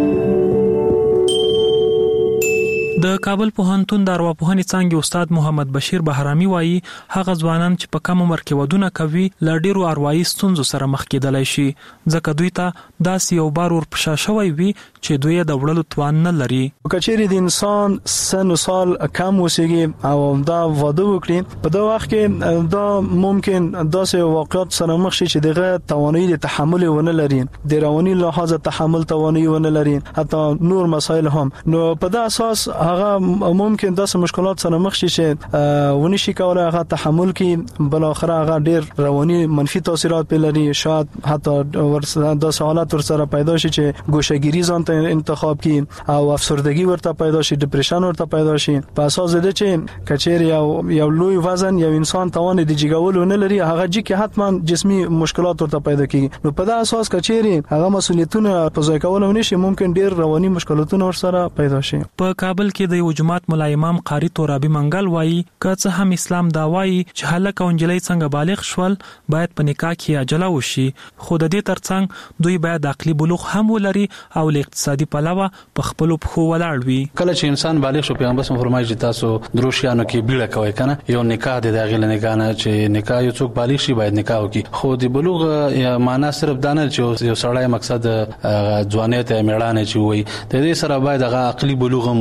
د کابل پوهنتون د ارواپوهنې څانګې استاد محمد بشیر بهرامي وایي هغه ځوانان چې په کم عمر کې ودونه کوي له ډیرو اروايي ستونزو سره مخ کېدلی شي، ځکه دوی ته داسې یو بار ورپشا شوی وي چې دوی د وړلو توان نه لري. که چیرې د انسان سن و سال کم اوسېږي او دا واده وکړي، په دا وخت کې دا ممکن داسې واقعات سره مخ شي چې دغه توانایي د تحمل ونه لري، د رواني لحاظ تحمل توانایي ونه لري، حتی نور مسایل هم. نو په دا اساس هغه ممکن داسې مشکلات سره مخ شي چې ونی شي کولای هغه تحمل کړي، بل اخر هغه ډېر رواني منفي تاثیرات په لري، شاید حتی ورسره داسې حالات ورسره پیدا شي چې ګوشهګیری ځان ته انتخاب کړي او افسردگی ورته پیدا شي، ډیپریشن ورته پیدا شي، په اساس د چې کچېر یو یو لوی وزن یو انسان توان د جګولو نه لري، هغه چې کې حتما جسمي مشکلات ورته پیدا کیږي. نو په دا اساس کچېر هغه مسولیتونه په ځای کولو نشي، ممکن ډېر رواني مشکلاتونه ورسره پیدا شي. په کابل کې د یو جماعت مولا امام قاری تورابي منګل وایي که څه هم اسلام دا وایي چې هلک او نجلۍ څنګه بالغ شول باید په نکاح کې عجله وشي، خو د دې ترڅنګ دوی باید عقلي بلوغ هم ولري او له اقتصادي پلوه په خپل پښو ولاړ وي. کله چې انسان بالغ شو پیغمبر صلی الله علیه وسلم فرمایي چې تاسو دروشیانو کې بیړه کوئ کنه، یو نکاح د داخله نکاح نه چې نکاح یو څوک بالغ شي باید نکاح وکړي، خو د بلوغ معنا صرف دا نه چې یو سړی مقصد ځوانیت میړانه چې وي، د دې سره باید هغه عقلي بلوغ هم ولري.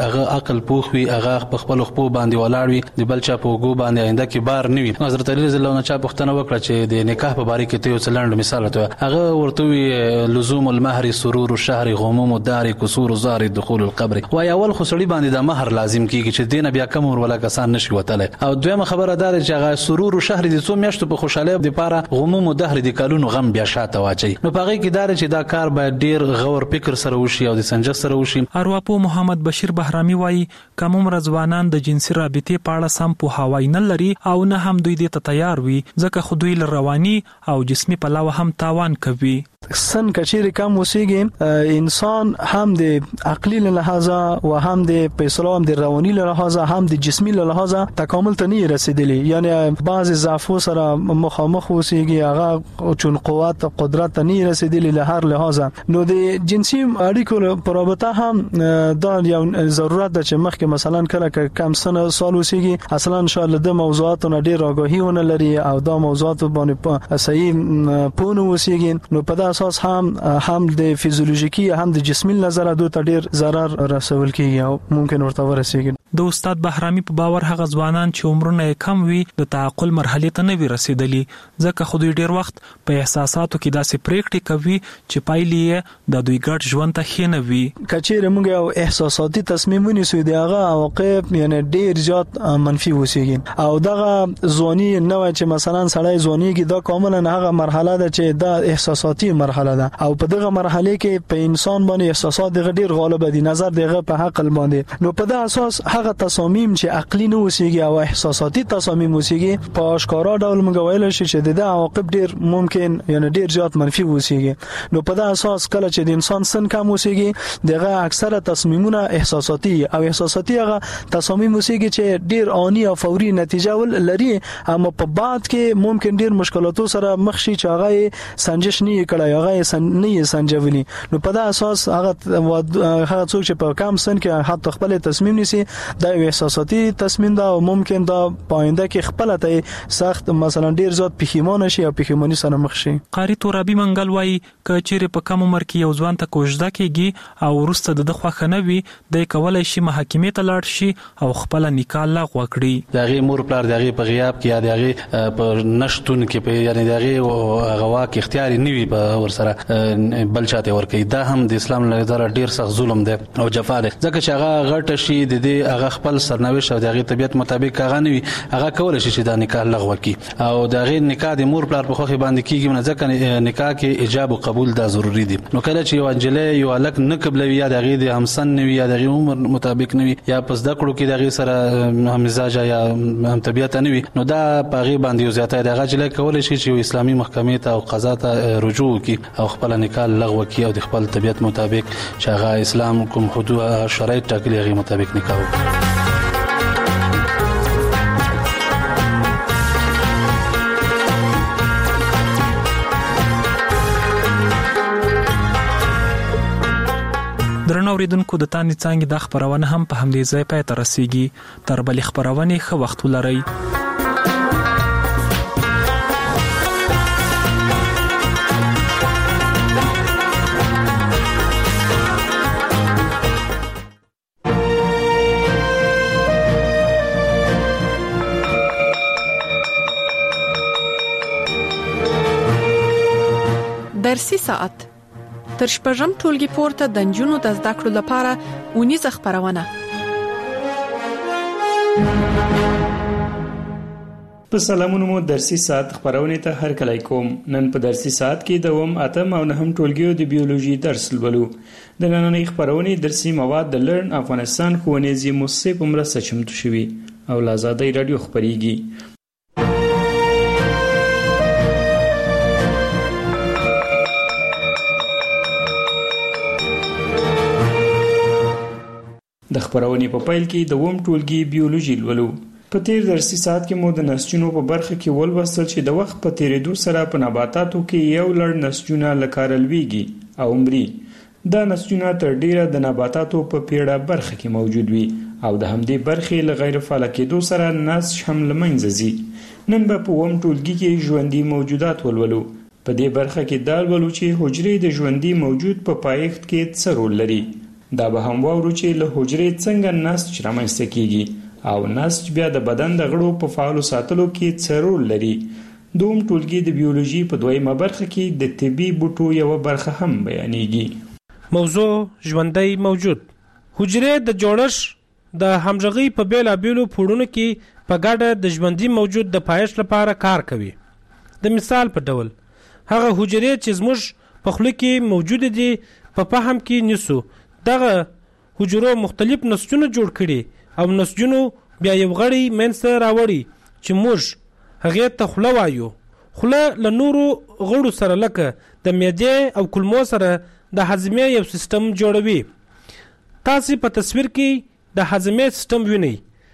هغه عقل پوخ وي، هغه په خپل خپل باندې ولاړ وي، د بل چا په وګو باندې آینده کې بار نه وي. حضرت علی رضی الله عنه چا پوښتنه وکړه چې د نکاح په باره کې ته یو څلند مثال ته هغه ورته وی لزوم المهر سرور الشهر غموم الدار كسور الزار دخول القبر. وای اول خو سړي باندې د مہر لازم کیږي چې دینه بیا کم ور ولا کسان نشي وتله. او دویمه خبره دا چې هغه سرور الشهر د څو میاشتو په خوشاله د پاره غموم الدهر د کالونو غم بیا شاته واچي. نو پاره کې دا چې دا کار باید ډیر غور فکر سره وشي او د سنجش سره وشي. ارواپو محمد بشیر بهرامي وای کوم مرزوانان د جنسي رابطې په اړه سم په هوای نه لري او نه هم دوی دې ته تیار وي ځکه خو دوی رواني او جسمي پلاوه هم تاوان کوي. سن کچیر کم وسیږي انسان هم د عقلی له لحاظه او هم د پیسو هم د رواني له لحاظه هم د جسمي له لحاظه تکامل ته نه رسیدلی. یعنی بعض ضعفو سره مخامخ وسیږي هغه چون قوت قدرت نه رسیدلی له هر لحاظه. نو د جنسي اړیکو په رابطه هم دا یو ضرورت ده چې مخکې مثلا کله کم سن سال وسیږي اصلا ان شاء الله د موضوعاتو ډیر آگاهی ونه لري او دا موضوعات باندې صحیح پونه وسیږي. نو په اساس هم هم د فیزیولوژیکی هم د جسمي نظر دوه ته ډیر zarar رسول کیږي او ممکن ورته ورسیږي. د استاد بهرامي په باور هغه ځوانان چې عمرونه کم وي د تعقل مرحله ته نه وي رسیدلی ځکه خو دوی ډیر وخت په احساساتو کې داسې پریکټي کوي چې پایلې د دوی ګډ ژوند ته خینه وي. کچېره موږ یو احساساتي تصمیم ونیسو دی هغه عواقب یعنی ډیر زیات منفي وسیږي او دغه ځواني نو چې مثلا سړی ځواني کې دا کاملا هغه مرحله ده چې دا احساساتي مرحله ده او په دغه مرحله کې په انسان باندې احساسات دغه ډیر غالب دي نظر دغه په عقل باندې. نو په دغه اساس هغه تصامیم چې عقلی نه وسیږي او احساساتي تصامیم وسیږي په اشکارا ډول موږ ویل شي چې د عواقب ډیر ممکن یعنی ډیر زیات منفي وسیږي. نو په دغه اساس کله چې د انسان سن کم وسیږي دغه اکثره تصمیمونه احساساتي او احساساتي هغه تصامیم وسیږي چې ډیر آنی او فوري نتیجه ول لري اما په بعد کې ممکن ډیر مشکلاتو سره مخ شي چې هغه سنجش نه کړي هغه سن نه سنجولي. نو په دغه اساس هغه هغه څوک چې په کم سن کې حتی خپل تصمیم نیسي دا یو احساساتي تصمیم ده او ممکن دا پاینده کې خپل ته سخت مثلا ډیر زیات پښیمانه شي او پښیمانی سره مخ شي. قاری تورابي منګل وای ک چیرې په کم عمر کې یو ځوان ته کوژده کیږي او ورسته د خوخه نه وي د کولای شي محکمې ته لاړ شي او خپل نکاح لغوه کړي. دغه مور پلار دغه په غیاب کې یا دغه په نشټون کې په یعنی دغه غوا کې اختیاري نیوي په ور سره بل چاته ور کوي. دا هم د اسلام له نظر ډیر سخت ظلم دی او جفا دی ځکه چې هغه غټ شي د دې هغه خپل سرنوشت او دغه طبيعت مطابق هغه نه وي هغه کول شي چې دا نکاح لغوه کی او دغه نکاح د مور پلار په خوخه باندې کیږي نه ځکه نکاح کې ایجاب او قبول دا ضروری دي. نو کله چې یو انجلې یو الک نه قبلوي یا دغه د همسن نه وي یا دغه عمر مطابق نه وي یا پس د کړو کې دغه سره هم مزاج یا هم طبيعت نه وي نو دا پاغي باندې زیاته دغه جلې کول شي چې اسلامي محکمې ته او قضا ته رجوع کی او خپل نکاح لغوه کی او د خپل طبيعت مطابق چې هغه اسلام کوم حدود شرایط ټاکلي هغه مطابق نکاح وکړي. درنو اوریدونکو د تانی څنګه د خبرونه هم په همدې ځای پای ته رسیږي. تر بلې خبرونه ښه وخت ولرئ. درسي ساعت تر شپږم ټولګي پورته د نجونو د زده کړو لپاره ونیزه خبرونه. په سلامونو مو درسي ساعت خبرونه ته هر کله کوم. نن په درسي ساعت کې د اوم اتم او نهم ټولګیو د بیولوژي درس لولو. د نننۍ خبرونه درسي مواد د لرن افغانستان ښوونیزي مؤسسې په مرسته چمتو شوي او له آزادۍ رادیو خبريږي. د خبرونې په پیل کې د اوم ټولګي بیولوژي لولو. په تیر درسي ساعت کې مو د نسجونو په برخه کې ولوستل چې د وخت په تیریدو سره په نباتاتو کې یو لړ نسجونه لکارلويږي او مري. دا نسجونه تر ډیره د نباتاتو په پیړه برخه کې موجود وي او د همدې برخې له غیر فعال کېدو سره نسج هم لمنځه ځي. نن به په اوم ټولګي کې ژوندۍ موجودات ولولو. په دې برخه کې دا ولولو چې حجرې د ژوندۍ موجود په پایښت کې څه رول لري. دا به هم واورو چې له حجرې څنګه نسج رامنځته کیږي او نسج بیا د بدن د غړو په فعالو ساتلو کې څه رول لري. دوم ټولګي د بیولوژي په دویمه برخه کې د طبي بوټو یو برخه هم بیانېږي. موضوع ژوندی موجود. حجرې د جوړښت د همغږي په بیلابیلو پوړونو کې په ګډه د ژوندي موجود د پایښت لپاره کار کوي. د مثال په ډول هغه حجرې چې زموږ په خوله کې موجود دي په فهم کې نیسو دغه حجرو مختلف نسجونه جوړ کړي او نسجونو بیا یو غړی منځته راوړي چې موږ هغه ته خوله وایو. خوله له نورو غړو سره لکه د معدې او کولمو سره د هضمې یو سیستم جوړوي. تاسو په تصویر کې د هضمې سیستم وینئ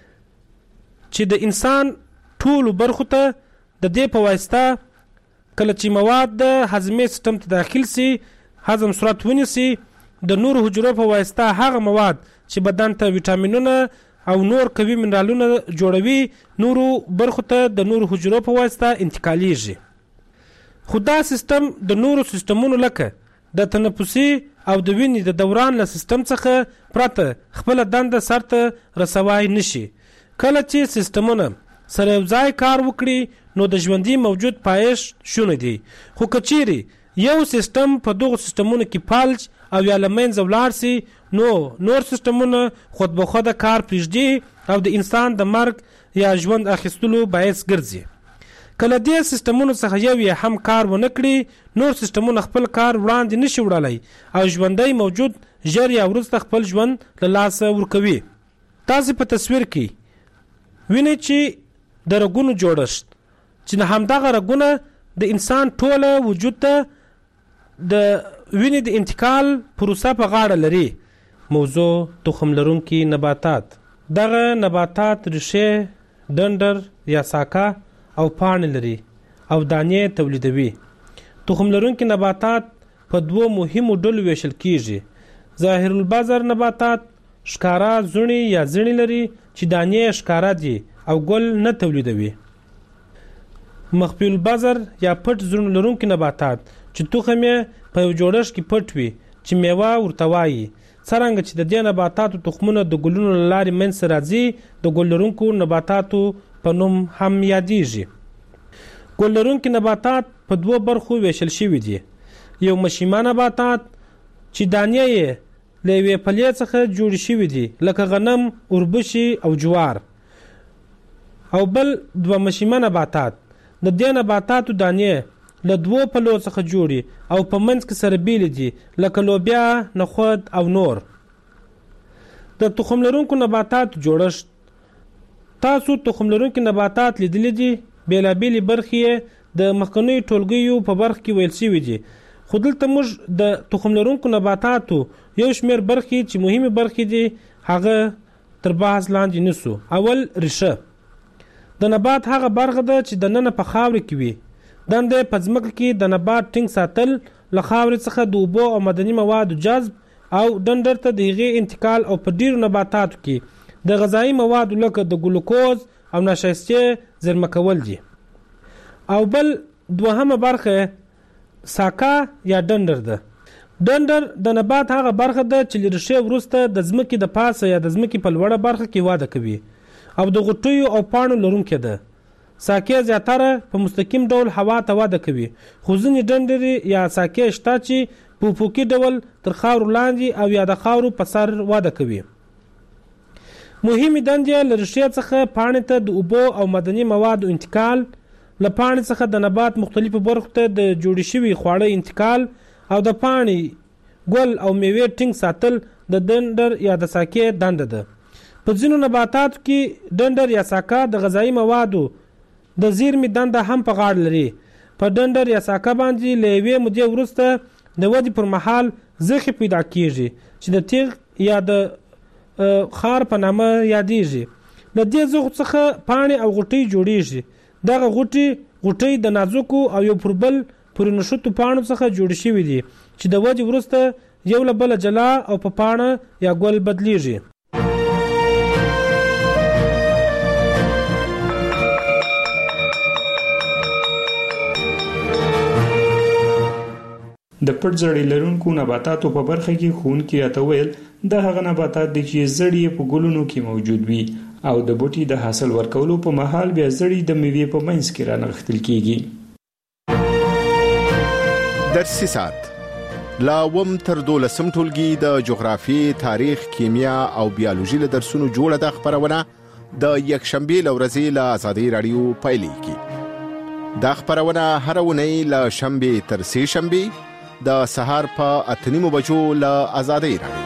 چې د انسان ټول برخو ته د دې په واسطه کله چې مواد د هضمې سیستم ته داخل سي هضم صورت ونیسي د نورو حجرو په واسطه هغه مواد چې بدن ته ویټامینونه او نور قوي منرالونه جوړوي نورو برخو ته د نورو حجرو په واسطه انتقالیږي. خو دا سیستم د نورو سیستمونو لکه د تنفسي او د وینې د دوران له سیستم څخه پرته خپل دنده سرته رسوای نشي. کله چې سیستمونه سره یو ځای کار وکړي نو د ژوندي موجود پایښت شونه دي. خو کچيري یو سیستم په دغه سیستمونو کې فلج او یا لمنځه ولاړ سي نو نور سیستمونه خود به خود کار پرېږدي او د انسان د مرګ یا ژوند اخیستلو باعث ګرځي. کله دې سیستمونو څخه یو یې هم کار ونه کړي نور سیستمونه خپل کار وړاندې نشي وړلای او ژوندی موجود ژر یا وروسته خپل ژوند له لاسه ورکوي. تاسو په تصویر کې وینئ چې د رګونو جوړښت چې همدغه رګونه د انسان ټوله وجود ته د وینې د انتقال پروسه په غاړه لري. موضوع تخم لرونکي نباتات. دغه نباتات ریښې ډنډر یا ساکه او پاڼې لري او دانې تولیدوي. تخم لرونکي نباتات په دوو مهمو ډلو ویشل کیږي. ظاهر البذر نباتات ښکارا زړي یا زړي لري چې دانې ښکارا دي او ګل نه تولیدوي. مخفي البذر یا پټ زړي لرونکي نباتات چې تخم یې په یو جوړښت کې پټ وي چې میوه ورته وایي. څرنګه چې د دې نباتاتو تخمونه د ګلونو له لارې منځته راځي د ګل لرونکو نباتاتو په نوم هم یادیږي. ګل لرونکي نباتات په دوو برخو ویشل شوي دي. یو مشیمه نباتات چې دانې یې له یوې پلې څخه جوړې شوي دي لکه غنم، اوربشي او جوار. او بل دوه مشیمه نباتات د دې نباتاتو دانې له دوو پلو څخه جوړي او په منځ کې سره بیل دي لکه لوبیا، نخود او نور. د تخم لرونکو نباتاتو جوړښت. تاسو تخم لرونکي نباتات لیدلي دي. بیلابیلې برخې د مخکنیو ټولګیو په برخه کې ویل شوي دي. خو دلته موږ د تخم لرونکو نباتاتو یو شمېر برخې چې مهمې برخې دي هغه تر بحث لاندې نیسو. اول ریښه. د نبات هغه برخه ده چې دننه په خاوره کې وي. دنده په ځمکه کې د نبات ټینګ ساتل له خاورې څخه د اوبو او معدني موادو جذب او ډنډر ته د هغې انتقال او په ډیرو نباتاتو کې د غذایي موادو لکه د ګلوکوز او نشایستې زیرمه کول دي. او بل دوهمه برخه ساکا یا ډنډر ده. ډنډر د نبات هغه برخه ده چې له ریښې وروسته د ځمکې د پاسه یا د ځمکې په لوړه برخه کې وده کوي او د غوټیو او پاڼو لرونکې ده. ساکې زیاتره په مستقیم ډول هوا ته وده کوي خو ځینې ډنډرې یا ساکې شته چې په افقي ډول تر خاورو لاندې او یا د خاورو په سر وده کوي. مهمې دندې له ریښې څخه پاڼې ته د اوبو او معدني موادو انتقال، له پاڼې څخه د نبات مختلفو برخو ته د جوړې شوي خواړه انتقال او د پاڼې ګل او میوې ټینګ ساتل د ډنډر یا د ساکې دنده ده. په ځینو نباتاتو کې ډنډر یا ساکه د غذایي موادو د زیرمې دنده هم په غاړه لري. په ډنډر یا ساکه باندې له یوې مودې وروسته د ودې پر مهال زخې پیدا کیږي چې د تیغ یا د خار په نامه یادیږي. له دې زخو څخه پاڼې او غوټۍ جوړیږي. دغه غوټۍ غوټۍ د نازکو او یو پر بل پورې نښتو پاڼو څخه جوړې شوي دي چې د ودې وروسته یو له بله جلا او په پاڼه یا ګل بدلیږي. د پټ زړې لرونکو نباتاتو په برخه کې ښوونکي راته ویل دا هغه نباتات دي چې زړې په ګلونو کې موجود وي او د بوټي د حاصل ورکولو په مهال بیا زړې د میوې په منځ کې رانغښتل کیږي. درسي ساعت لا وم تر دولسم ټولګي د جغرافي، تاریخ، کیمیا او بیولوژي له درسونو جوړه د خبرونه د یکشنبه لورځي له آزادۍ رادیو پایلیږي. دا خبرونه هر ونی له شنبه تر سه شنبه د سهار په اتنیمو بجو له آزادۍ رادیو.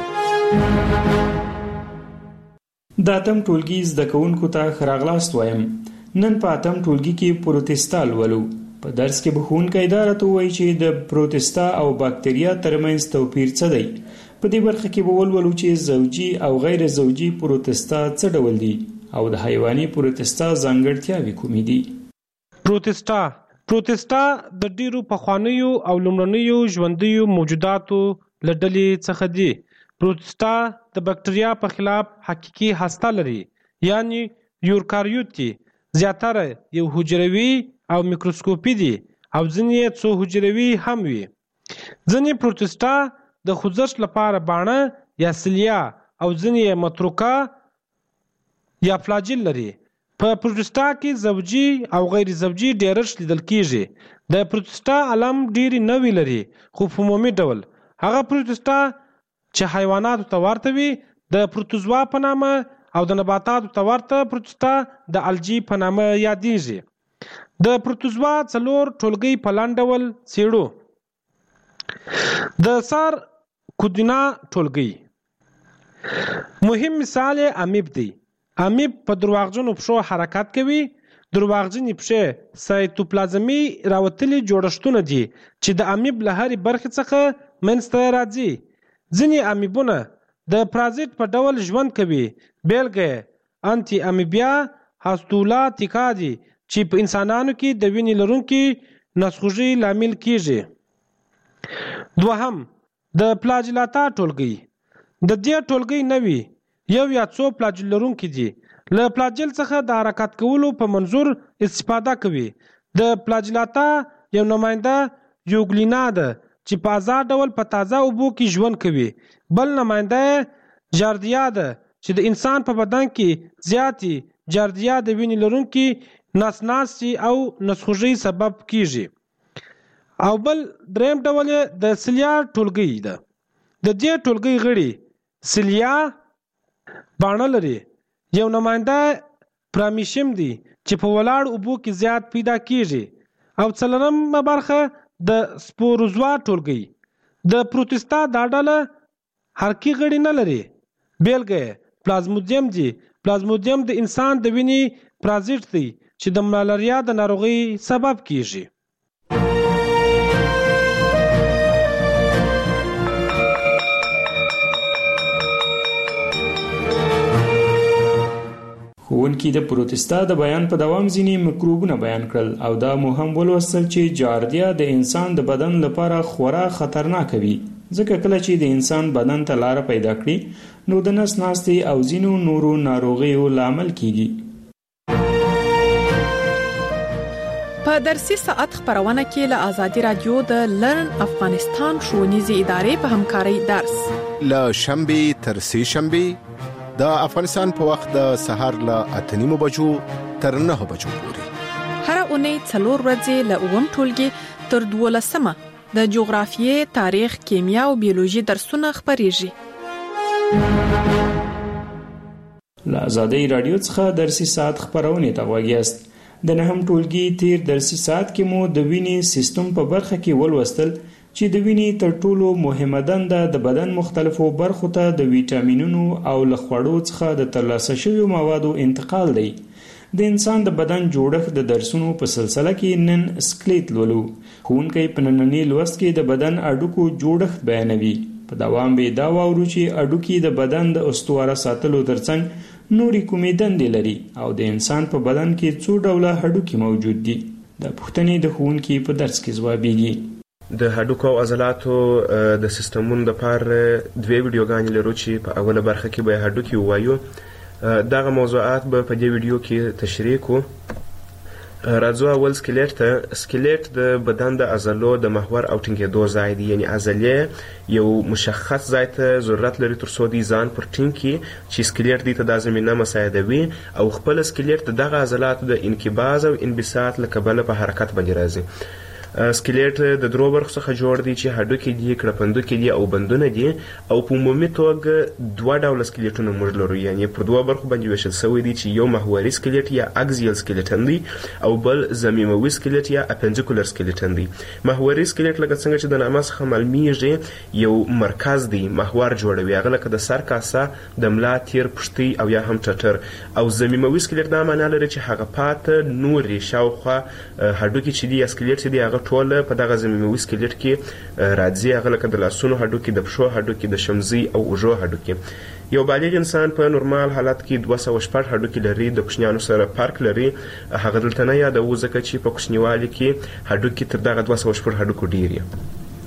د اتم ټولګي زده کوونکو ته ښه راغلاست وایم. نن په اتم ټولګي کې پروتستا لولو. په درس کې به ښوونکی دا راته ووایي چې د پروتستا او باکتریا ترمنځ توپیر څه دی. په دې برخه کې به ولولو چې زوجي او غیر زوجي پروتستا څه ډول دي او د حیواني پروتستا ځانګړتیاوې کومې دي. پروتستا پروتستا د ډیرو پخوانیو او لومړنیو ژوندیو موجوداتو له ډلې څخه دي. پروتستا د بکټریا په خلاف حقیقي هسته لري، یعنی یوکاریوت دي. زیاتره یو حجروي او میکروسکوپي دي او ځینې څو حجروي هم وي. ځینې پروتستا د خوځښت لپاره باڼه یا سیلیا او ځینې متروکه یا فلاجیل لري. په پروتستا کې زوجي او غیر زوجي ډیرښت لیدل کیږي. د پروتستا علم ډیری نوی لري، خو په عمومي ډول هغه پروتستا چې حیواناتو ته ورته وي د پروتوزوا په نامه او د نباتاتو ته ورته پروتستا د الجی په نامه یادیږي. د پروتوزوا څلور ټولګي په لاندې ډول څېړو. د سار کودینا ټولګي مهم مثال امیب دی. امیب په درواغجنو پښو حرکت کوي. درواغجنې پښې سایتوپلازمي راوتلي جوړښتونه دي چې د امیب له هرې برخې څخه منځته راځي. ځینې امیبونه د پرازیت په ډول ژوند کوي. بیلګه انټي امیبیا هاستولاتیکا دي چې په انسانانو کې د وینې لرونکي نسخوږي لامل کیږي. دوهم د پلاجلاتا ټولګي. د دې ټولګي نوي یو یا څو پلاجل لرونکي دي. له پلاجل څخه د حرکت کولو په منظور استفاده کوي. د پلاجلاتا یو نماینده یوګلینا ده چې په آزاد ډول په تازه اوبو کې ژوند کوي. بل نماینده جاردیا ده چې د انسان په بدن کې زیاتې جاردیا د وینې لرونکي نسناسي او نسخوږي سبب کیږي. او بل دریم ډول د سیلیا ټولګي ده. د دې ټولګي غړي سیلیا باڼه لري. یو نماینده پرامیشم دي چې په ولاړ اوبو کې زیات پیدا کیږي. او څلورمه برخه د سپوروزوا ټولګي. د پروتستا دا ډله حرکي غړي نه لري. بیلګه پلازمودیم دي. پلازمودیم د انسان د وینې پرازیت دی چې د ملاریا د ناروغۍ سبب کیږي. ښوونکي د پروتستا د بیان په دوام ځینې مکروبونه بیان کړل او دا مو هم ولوستل چې جاردیا د انسان د بدن لپاره خورا خطرناک وي، ځکه کله چې د انسان بدن ته لاره پیدا کړي نو د نس ناستې او ځینو نورو ناروغیو لامل کیږي. په درسي ساعت خبرونه کې له آزادي رادیو د لرن افغانستان ښوونیزې ادارې په همکارۍ درس له شنبه تر سه شنبه د افغانستان په وخت د سهار له اتنیمو بجو تر نهه بجو پورې. هر اونۍ څلور ورځې له اووم ټولګي تر دولسمه د جغرافیې، تاریخ، کیمیا او بیولوژي درسونه خبرېږي. له آزادۍ رادیو څخه درسي ساعت خبرونه ته غوږ یاست. د نهم ټولګي تیر درسي ساعت کې مو د وینې سیستم په برخه کې ولوستل چې د وینې تر ټولو مهمه دنده د بدن مختلفو برخو ته د ویټامینونو او له خوړو څخه د ترلاسه شویو موادو انتقال دی. د انسان د بدن جوړښت د درسونو په سلسله کې نن سکلیټ لولو. ښوونکی په ننني لوست کې د بدن اډوکو جوړښت بیانوي. په دوام به دا واورو چې اډوکي د بدن د استواره ساتلو ترڅنګ نورې کومې دندې لري او د انسان په بدن کې څو ډوله هډوکي موجود دي. د پوښتنې د ښوونکي په درس کې ځوابیږي. د هډوکو او عضلاتو د سیستمونو لپاره دوه ویډیوګانې لرو چې په اوله برخه کې به هډوکي ووایو. دغه موضوعات به په دې ویډیو کې تشریح کوو. راځو اول سکلیټ ته. سکلیټ د بدن د عضلو د محور او ټینګېدو ځای دی، یعنی عضلې یو مشخص ځای ته ضرورت لري تر څو دی ځان پر ټینګ کړي چې سکلیټ دی ته دا زمینه مساعدوي او خپل سکلیټ د دغه عضلاتو د انقباض او انبساط له کبله په حرکت باندې راځي. سکلیټ د درو برخو څخه جوړ دی چې هډوکي دي، کړپندوکي دي او بندونه دي، او په عمومي توګه دوه ډوله سکلیټونه موږ لرو، یعنی پر دوه برخو باندې ویشل شوی دی چې یو محوري سکلیټ یا اکزیل سکلیټن دی او بل ضمیموي سکلیټ یا اپنډیکولر سکلیټن دی. محوري سکلیټ لکه څنګه چې د نامه څخه معلومیږي یو مرکز دی، محور جوړوي، هغه لکه د سر کاسه، د ملا تیر، پښتۍ او یا هم ټټر. او ضمیموي سکلیټ دا معنا لري چې هغه پاته نورې شاوخوا هډوکي چې دي یا سکلیټ چې دی هغه ټوله په دغه ضمیموي سکلیټ کې راځي، هغه لکه د لاسونو هډوکي، د پښو هډوکي، د شمزۍ او اوږو هډوکي. یو بالغ انسان په نورمال حالت کې دوه سوه شپږ هډوکي لري، د کوچنیانو سره فرق لري. هغه دلته نه یادوو ځکه چې په کوچنیوالي کې هډوکي تر دغه دوه سوه شپږ هډوکو ډېر وي.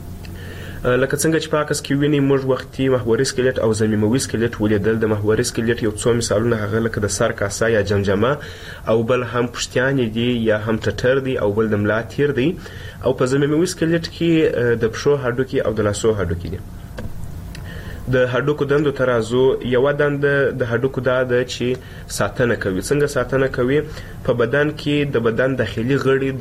لکه څنګه چې په عکس کې وینئ موږ وختي محوري سکلیټ او ضمیموي سکلیټ ولیدل. د محوري سکلیټ یو څو مثالونه هغه لکه د سر کاسه یا جمجمه، او بل هم پښتیانې دي یا هم ټټر دی، او بل د ملا تیر دی. او په ضمیموي سکلیټ کې د پښو هډوکي او د لاسو هډوکي دي. د هډوکو دندو ته راځو. یوه دنده د هډوکو دا ده چې ساتنه کوي. څنګه ساتنه کوي؟ په بدن کې د بدن داخلي غړي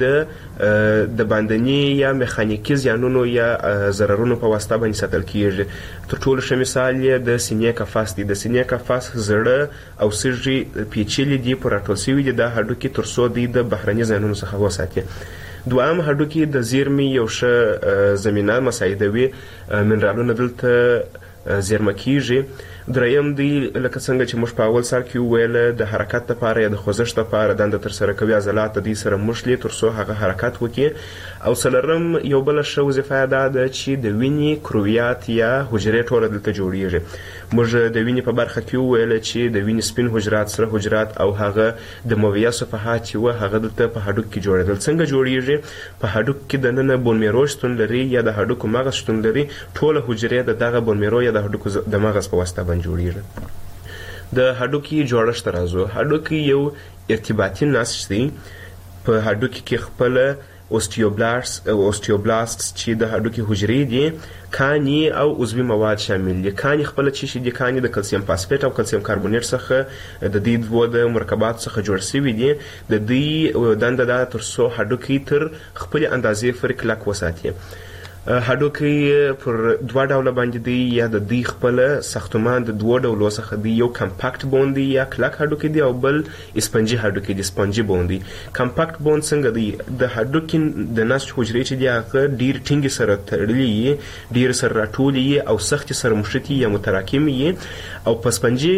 د د باندني یا میخانیکي زیانونو یا ضررونو په واسطه باندې ساتل کیږي. تر ټولو ښه مثال یې د سینې قفس دی. د سینې قفس زړه او سږي پیچلي دي، په راټول شوي دي دا هډوکي تر څو دوی د بهرني زیانونو څخه وساتي. دوهم هډوکي د زیرمې یو ښه زمینه مساعدوي، منرالونه دلته زیرمه کیږي. دریم دی لکه څنګه چې موږ په اول سر کې وویل د حرکت لپاره یا د خوځښت لپاره دنده ترسره کوي، عضلات د دې سره مښلي تر څو هغه حرکت وکړي. او څلورم یو بله ښه وظیفه یې دا ده چې د وینې کرویات یا حجرې ټوله دلته جوړیږي. موږ د وینې په برخه کې وویل چې د وینې سپین حجرات، سره حجرات او هغه د مویه صفحات چې وه هغه دلته په هډوک کې جوړېدل. څنګه جوړیږي؟ په هډوک کې دننه بون میرو شتون لري یا د هډوکو مغز شتون لري. ټوله حجرې د دغه بون میرو یا د هډوکو د مغز په واسطه باندې جوړیږي. د هډوکي جوړښت ته راځو. هډوکي یو ارتباطي نسج دی. په هډوکي کې خپله اوستیوبلاست اوستیوبلاست چې د هډوکي حجرې دي، کاني او عضوي مواد شامل دي. کاني خپله چې شي دي، کاني د کلسیم فاسفیټ او کلسیم کاربونیټ څخه د دې دوو د مرکباتو څخه جوړ شوي دي. د دوی دنده دا تر څو هډوکي تر خپلې اندازې پورې کلک وساتي. هډوکي پر دوه ډوله باندې دی، یا د دوی خپله ساختمان د دوو ډولو څخه دی. یو کمپاکټ بون دی یا کلک هډوکي دی، او بل اسپنجي هډوکي دی، سپنجي بون دی. کمپاکټ بون څنګه دی؟ د هډوکي د نسج حجرې چې دی هغه ډېر ټینګې سره تړلي یي، ډېر سره راټولي یي او سختې سره مښتي یا متراکمې یي. او په سپنجي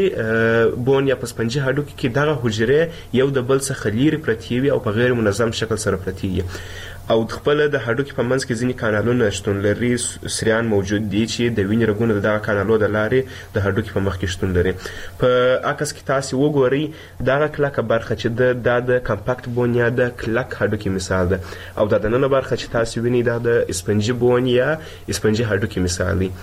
بون یا په سپنجي هډوکي کې دغه حجرې یو د بل څخه لیرې پرتې وي او په غیر منظم شکل سره پرتې وي. او خپله د هډوکي په منځ کې ځینې کانالونه شتون لري، سریان موجود دي چې د وینې رګونه د دغه کانالو د لارې د هډوکي په مخ کې شتون لري. په عکس کې تاسې وګورئ دغه کلکه برخه چې ده دا د کمپاکټ بون یا د کلک هډوکي مثال ده، او دا دننه برخه چې تاسې وینئ دا د اسپنجي بون یا اسپنجي هډوکي مثال دی.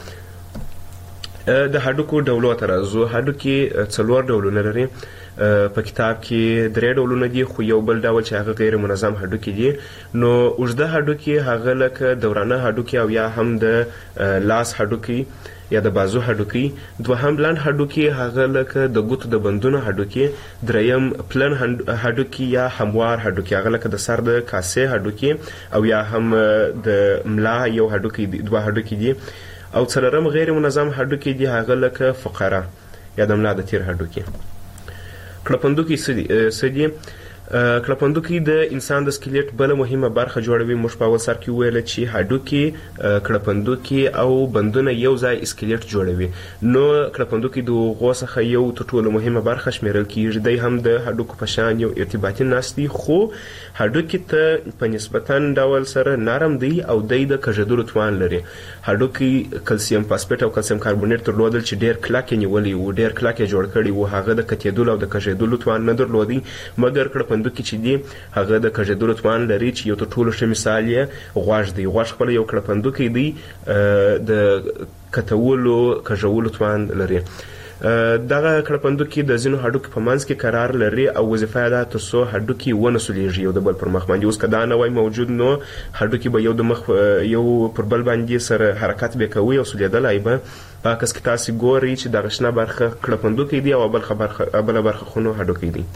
د هډوکو ډولو ته راځو. هډوکي څلور ډولونه لري. په کتاب کې درې ډولونه دي، خو یو بل ډول چې هغه غیر منظم هډوکي دي. نو اوږده هډوکي هغه لکه دورانه هډوکي او یا هم د لاس هډوکي یا د بازو هډوکي. دوهم لنډ هډوکي هغه لکه د ګوتو د بندونو هډوکي. دریم پلن هډوکي یا هموار هډوکي هغه لکه د سر د کاسې هډوکي او یا هم د ملا یو هډوکي دوه هډوکي دي. او څلورم غیر منظم هډوکي دي هغه لکه فقره یا د ملا د تیر هډوکي. کړپندوکي څه دي؟ کړپندوکي د انسان د سکلیټ بله مهمه برخه جوړوي. موږ په اول سر کې وویل چې هډوکي، کړپندوکي او بندونه یو ځای سکلیټ جوړوي. نو کړپندوکي د هغو څخه یو تر ټولو مهمه برخه شمیرل کیږي. دی هم د هډوکو په شان یو ارتباطي نسج دی، خو هډوکي ته په نسبتا ډول سره نرم دی او دی د کږېدلو توان لري. هډوکي کلسیم فاسفیټ او کلسیم کاربونیټ درلودل چې ډېر کلک یې نیولی و، ډېر کلک یې جوړ کړي و. هغه د کتېدلو او د کږېدلو توان نه درلودی، مګر کړپندوکي چې دی هغه د کږېدلو توان لري، چې یو تر ټولو ښه مثال یې غوږ دی. غوږ خپله یو کړپندوکی دی، د کتولو کږولو توان لري. دغه کړپندوکي د ځینو هډوکو په منځ کې قرار لري او وظیفه ده تر څو هډوکي ونه سولیږي یو د بل پر مخ باندې. اوس که دا نه وای موجود نو هډوکي به یو د مخ یو پر بل باندې سره حرکت به کوي او سولیدلای به. په عکس کې تاسو ګورئ چې دغه شنه برخه کړپندوکي دي او بل خبر بل برخه خونو هډوکي دي.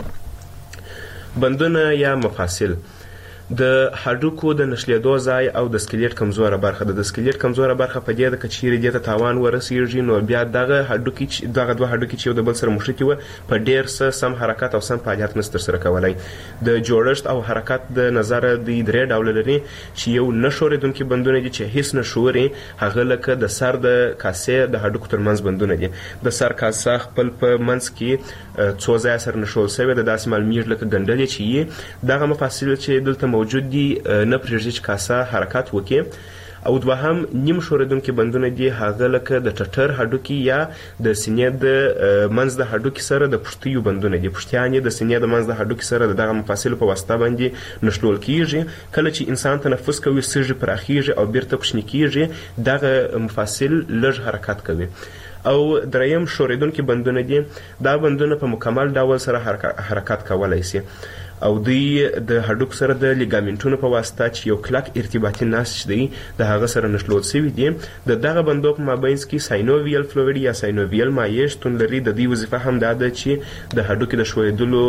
بندونه یا مفاصل د هډوکو د نښلېدو ځای او د سکلیټ کمزوره برخه ده. د سکلیټ کمزوره برخه په دې ده که چیرې دې ته تاوان ورسېږي نو بیا دغه هډوکي دغه دوه هډوکي چې یو د بل سره مښتي وه په ډېر څه سم حرکت او سم فعالیت نشي ترسره کولی. د جوړښت او حرکت د نظره دوی درې ډوله لري چې یو نه ښورېدونکي بندونه دي چې هیڅ نه ښوري، هغه لکه د سر د کاسې د هډوکو ترمنځ بندونه دي. د سر کاسه خپل په منځ کې څو ځایه سره نښول سوې ده، داسې معلومیږي لکه ګنډلې چې یي. دغه مفاصل چې دلته موجود دي نه پرېږدي چې کاسه حرکت وکړي. او دوهم نیم ښورېدونکي بندونه دي، هغه لکه د ټټر هډوکي یا د سینې د منځ د هډوکي سره د پښتیو بندونه دي. پښتیان یې د سینې د منځ د هډوکي سره د دغه مفاصلو په واسطه باندې نښلول کیږي. کله چې انسان تنفس کوي سږي پراخیږي او بیرته کوچني کیږي، دغه مفاصل لږ حرکت کوي. او دریم ښورېدونکي بندونه دي، دا بندونه په مکمل ډول سره حرکت کولی شي او دوی د هډوکو سره د لیګامنټونو په واسطه چې یو کلک ارتباطي نسج دی د هغه سره نښلول شوي دي. د دغه بندو په مابینځ کې ساینوویل فلویډ یا ساینوویل مایع شتون لري. د دې وظیفه هم دا ده چې د هډوکي د ښویېدلو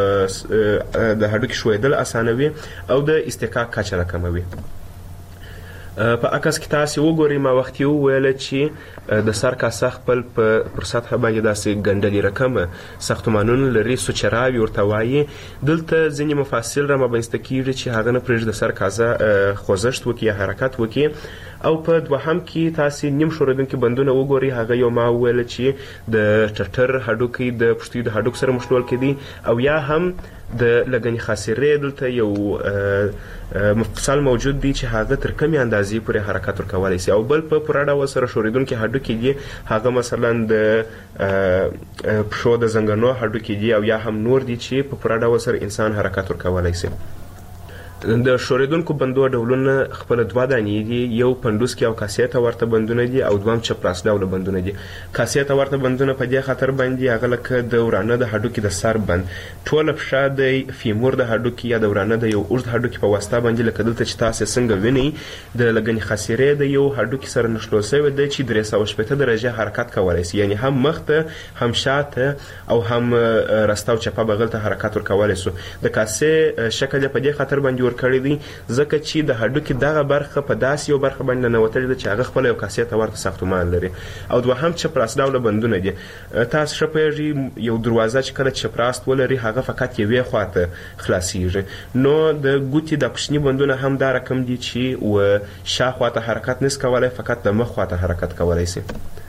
د هډوکي ښویېدل اسانوي او د اصطکاک کچه راکموي. په عکس کې تاسو وګورئ، ما وختي وویل چې د سر کاسه خپل پر سطحه باندې داسې ګنډلې رقمه ساختمانونه لري، سوچراوي ورته وایي. دلته ځینې مفاصل را مابینځته کیږي چې هغه نه پرېږدي د سر کاسه خوځښت وکړي یا حرکت وکړي. او په دوهم کې تاسو نیم ښورېدونکي بندونه وګورئ، هغه یو ما وویل چې د ټټر هډوکي د پښتیو د هډوکو سره مښلول کېدي او یا هم د لګنې خاصرې دلته یو مفصل موجود دی چې هغه تر کمې اندازې پورې حرکت ورکولی شي. او بل په پوره ډول سره ښورېدونکي هډوکي دي، هغه مثلا د پښو د زنګنو هډوکي دي او یا هم نور دي چې په پوره ډول سره انسان حرکت ورکولی شي. د ښورېدونکو بندو ډولونه خپل دوه دانې دي، یو پنډوسکي او کاسې ته ورته بندونه دي او دوهم چپراس ډوله بندونه دي. کاسې ته ورته بندونه په دې خاطر باندې هغه لکه د ورانه د هډوکي د سر بند، ټوله پښه د فیمور د هډوکي یا د ورانه د یو اوږد هډوکي په واسطه باندې لکه دلته چې تاسو څنګه وینئ د لګنې خاصرې د یو هډوکي سره نښلول شوی دی چې درې سوه شپېته درجې حرکت کولی شي، یعنې هم مخ ته هم شاته او هم رسته او چپه بغل ته حرکت ورکولی شو. د کاسې شکل یې په دې خاطر باندې کړی دی ځکه چې د هډوکي دغه برخه په داسې یو برخه باندې ننوتلې ده چې هغه خپله یو کاسې ته ورته ساختمان لري. او دوهم چپراس ډوله بندونه دي. تاسو ښه پوهېږئ یو دروازه چې کله چپراس ولري هغه فقط یوې خواته خلاصیږي، نو د ګوتې د کوچني بندونه هم دا رقم دي چې و شاخوا ته حرکت نشي کولی، فقط د مخ خواته حرکت کولی شي.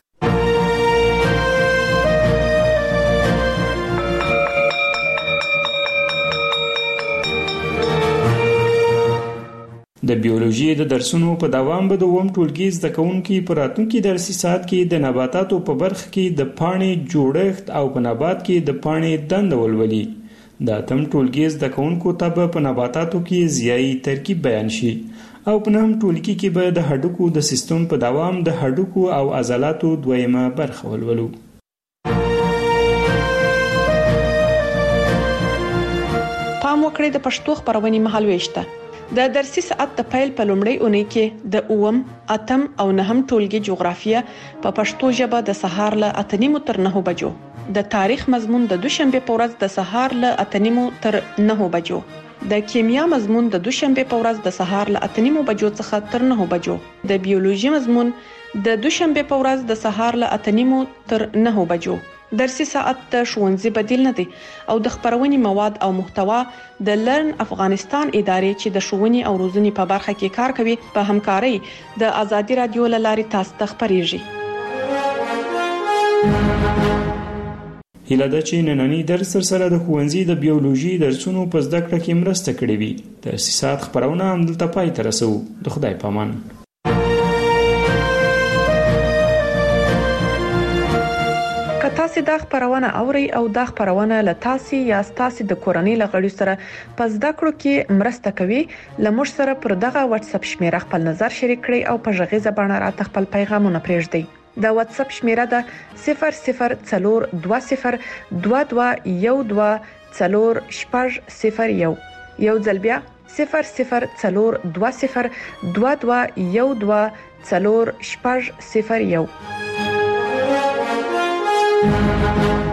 د بیولوژي د درسونو په دوام به د اووم ټولګي زده کوونکي په راتلونکي درسي ساعت کې د نباتاتو په برخه کې د پاڼې جوړښت او په نبات کې د پاڼې دنده ولولي. د اتم ټولګي زده کوونکو ته به په نباتاتو کې ضیایي ترکیب بیان شي او په نهم ټولګي کې به د هډوکو د سیستم په دوام د هډوکو او عضلاتو دویمه برخه ولولو. پام وکړئ د پښتو خبرونې مهالويشت د درسي ساعت د پیل په لومړۍ اونۍ کې د اووم، اتم او نهم ټولګي جغرافیه په پښتو ژبه د سهار له اته نیمو تر نهو بجو، د تاریخ مضمون د دوشنبه په ورځ د سهار له اته نیمو تر نهو بجو، د کیمیا مضمون د دوشنبه په ورځ د سهار له اته نیمو بجو څخه تر نهو بجو، د بیولوژي مضمون د دوشنبه په ورځ د سهار له اته نیمو تر نهو بجو. درسي ساعت د ښوونځي بدیل نه دی او د خبرونې مواد او محتوا د لرن افغانستان ادارې چې د ښوونې او روزنې په برخه کې کار کوي په همکارۍ د ازادي رادیو له لارې تاسو ته خبرېږي. هیله ده چې نننی درس سره د ښوونځي د بیولوژي درسونو په زده کړه کې مرسته کړې وي. درسي ساعت خبرونه همدلته پای ته رسوو. د خدای په امان. تاسو دا خبرونه اوري او دا خبرونه له تاسو یا تاسو د کورنۍ لغړی سره په زده کړو کې مرسته کوي. لمر سره پر دغه واتس اپ شمیره خپل نظر شریک کړئ او په ژغې زبانه راته خپل پیغامونه پرېږدئ. د واتس اپ شمیره ده صفر صفر څلور دوه صفر دوه دوه یو دوه څلور شپږ صفر یو یو ځل بیا صفر صفر څلور دوه صفر دوه دوه یو دوه څلور شپږ صفر یو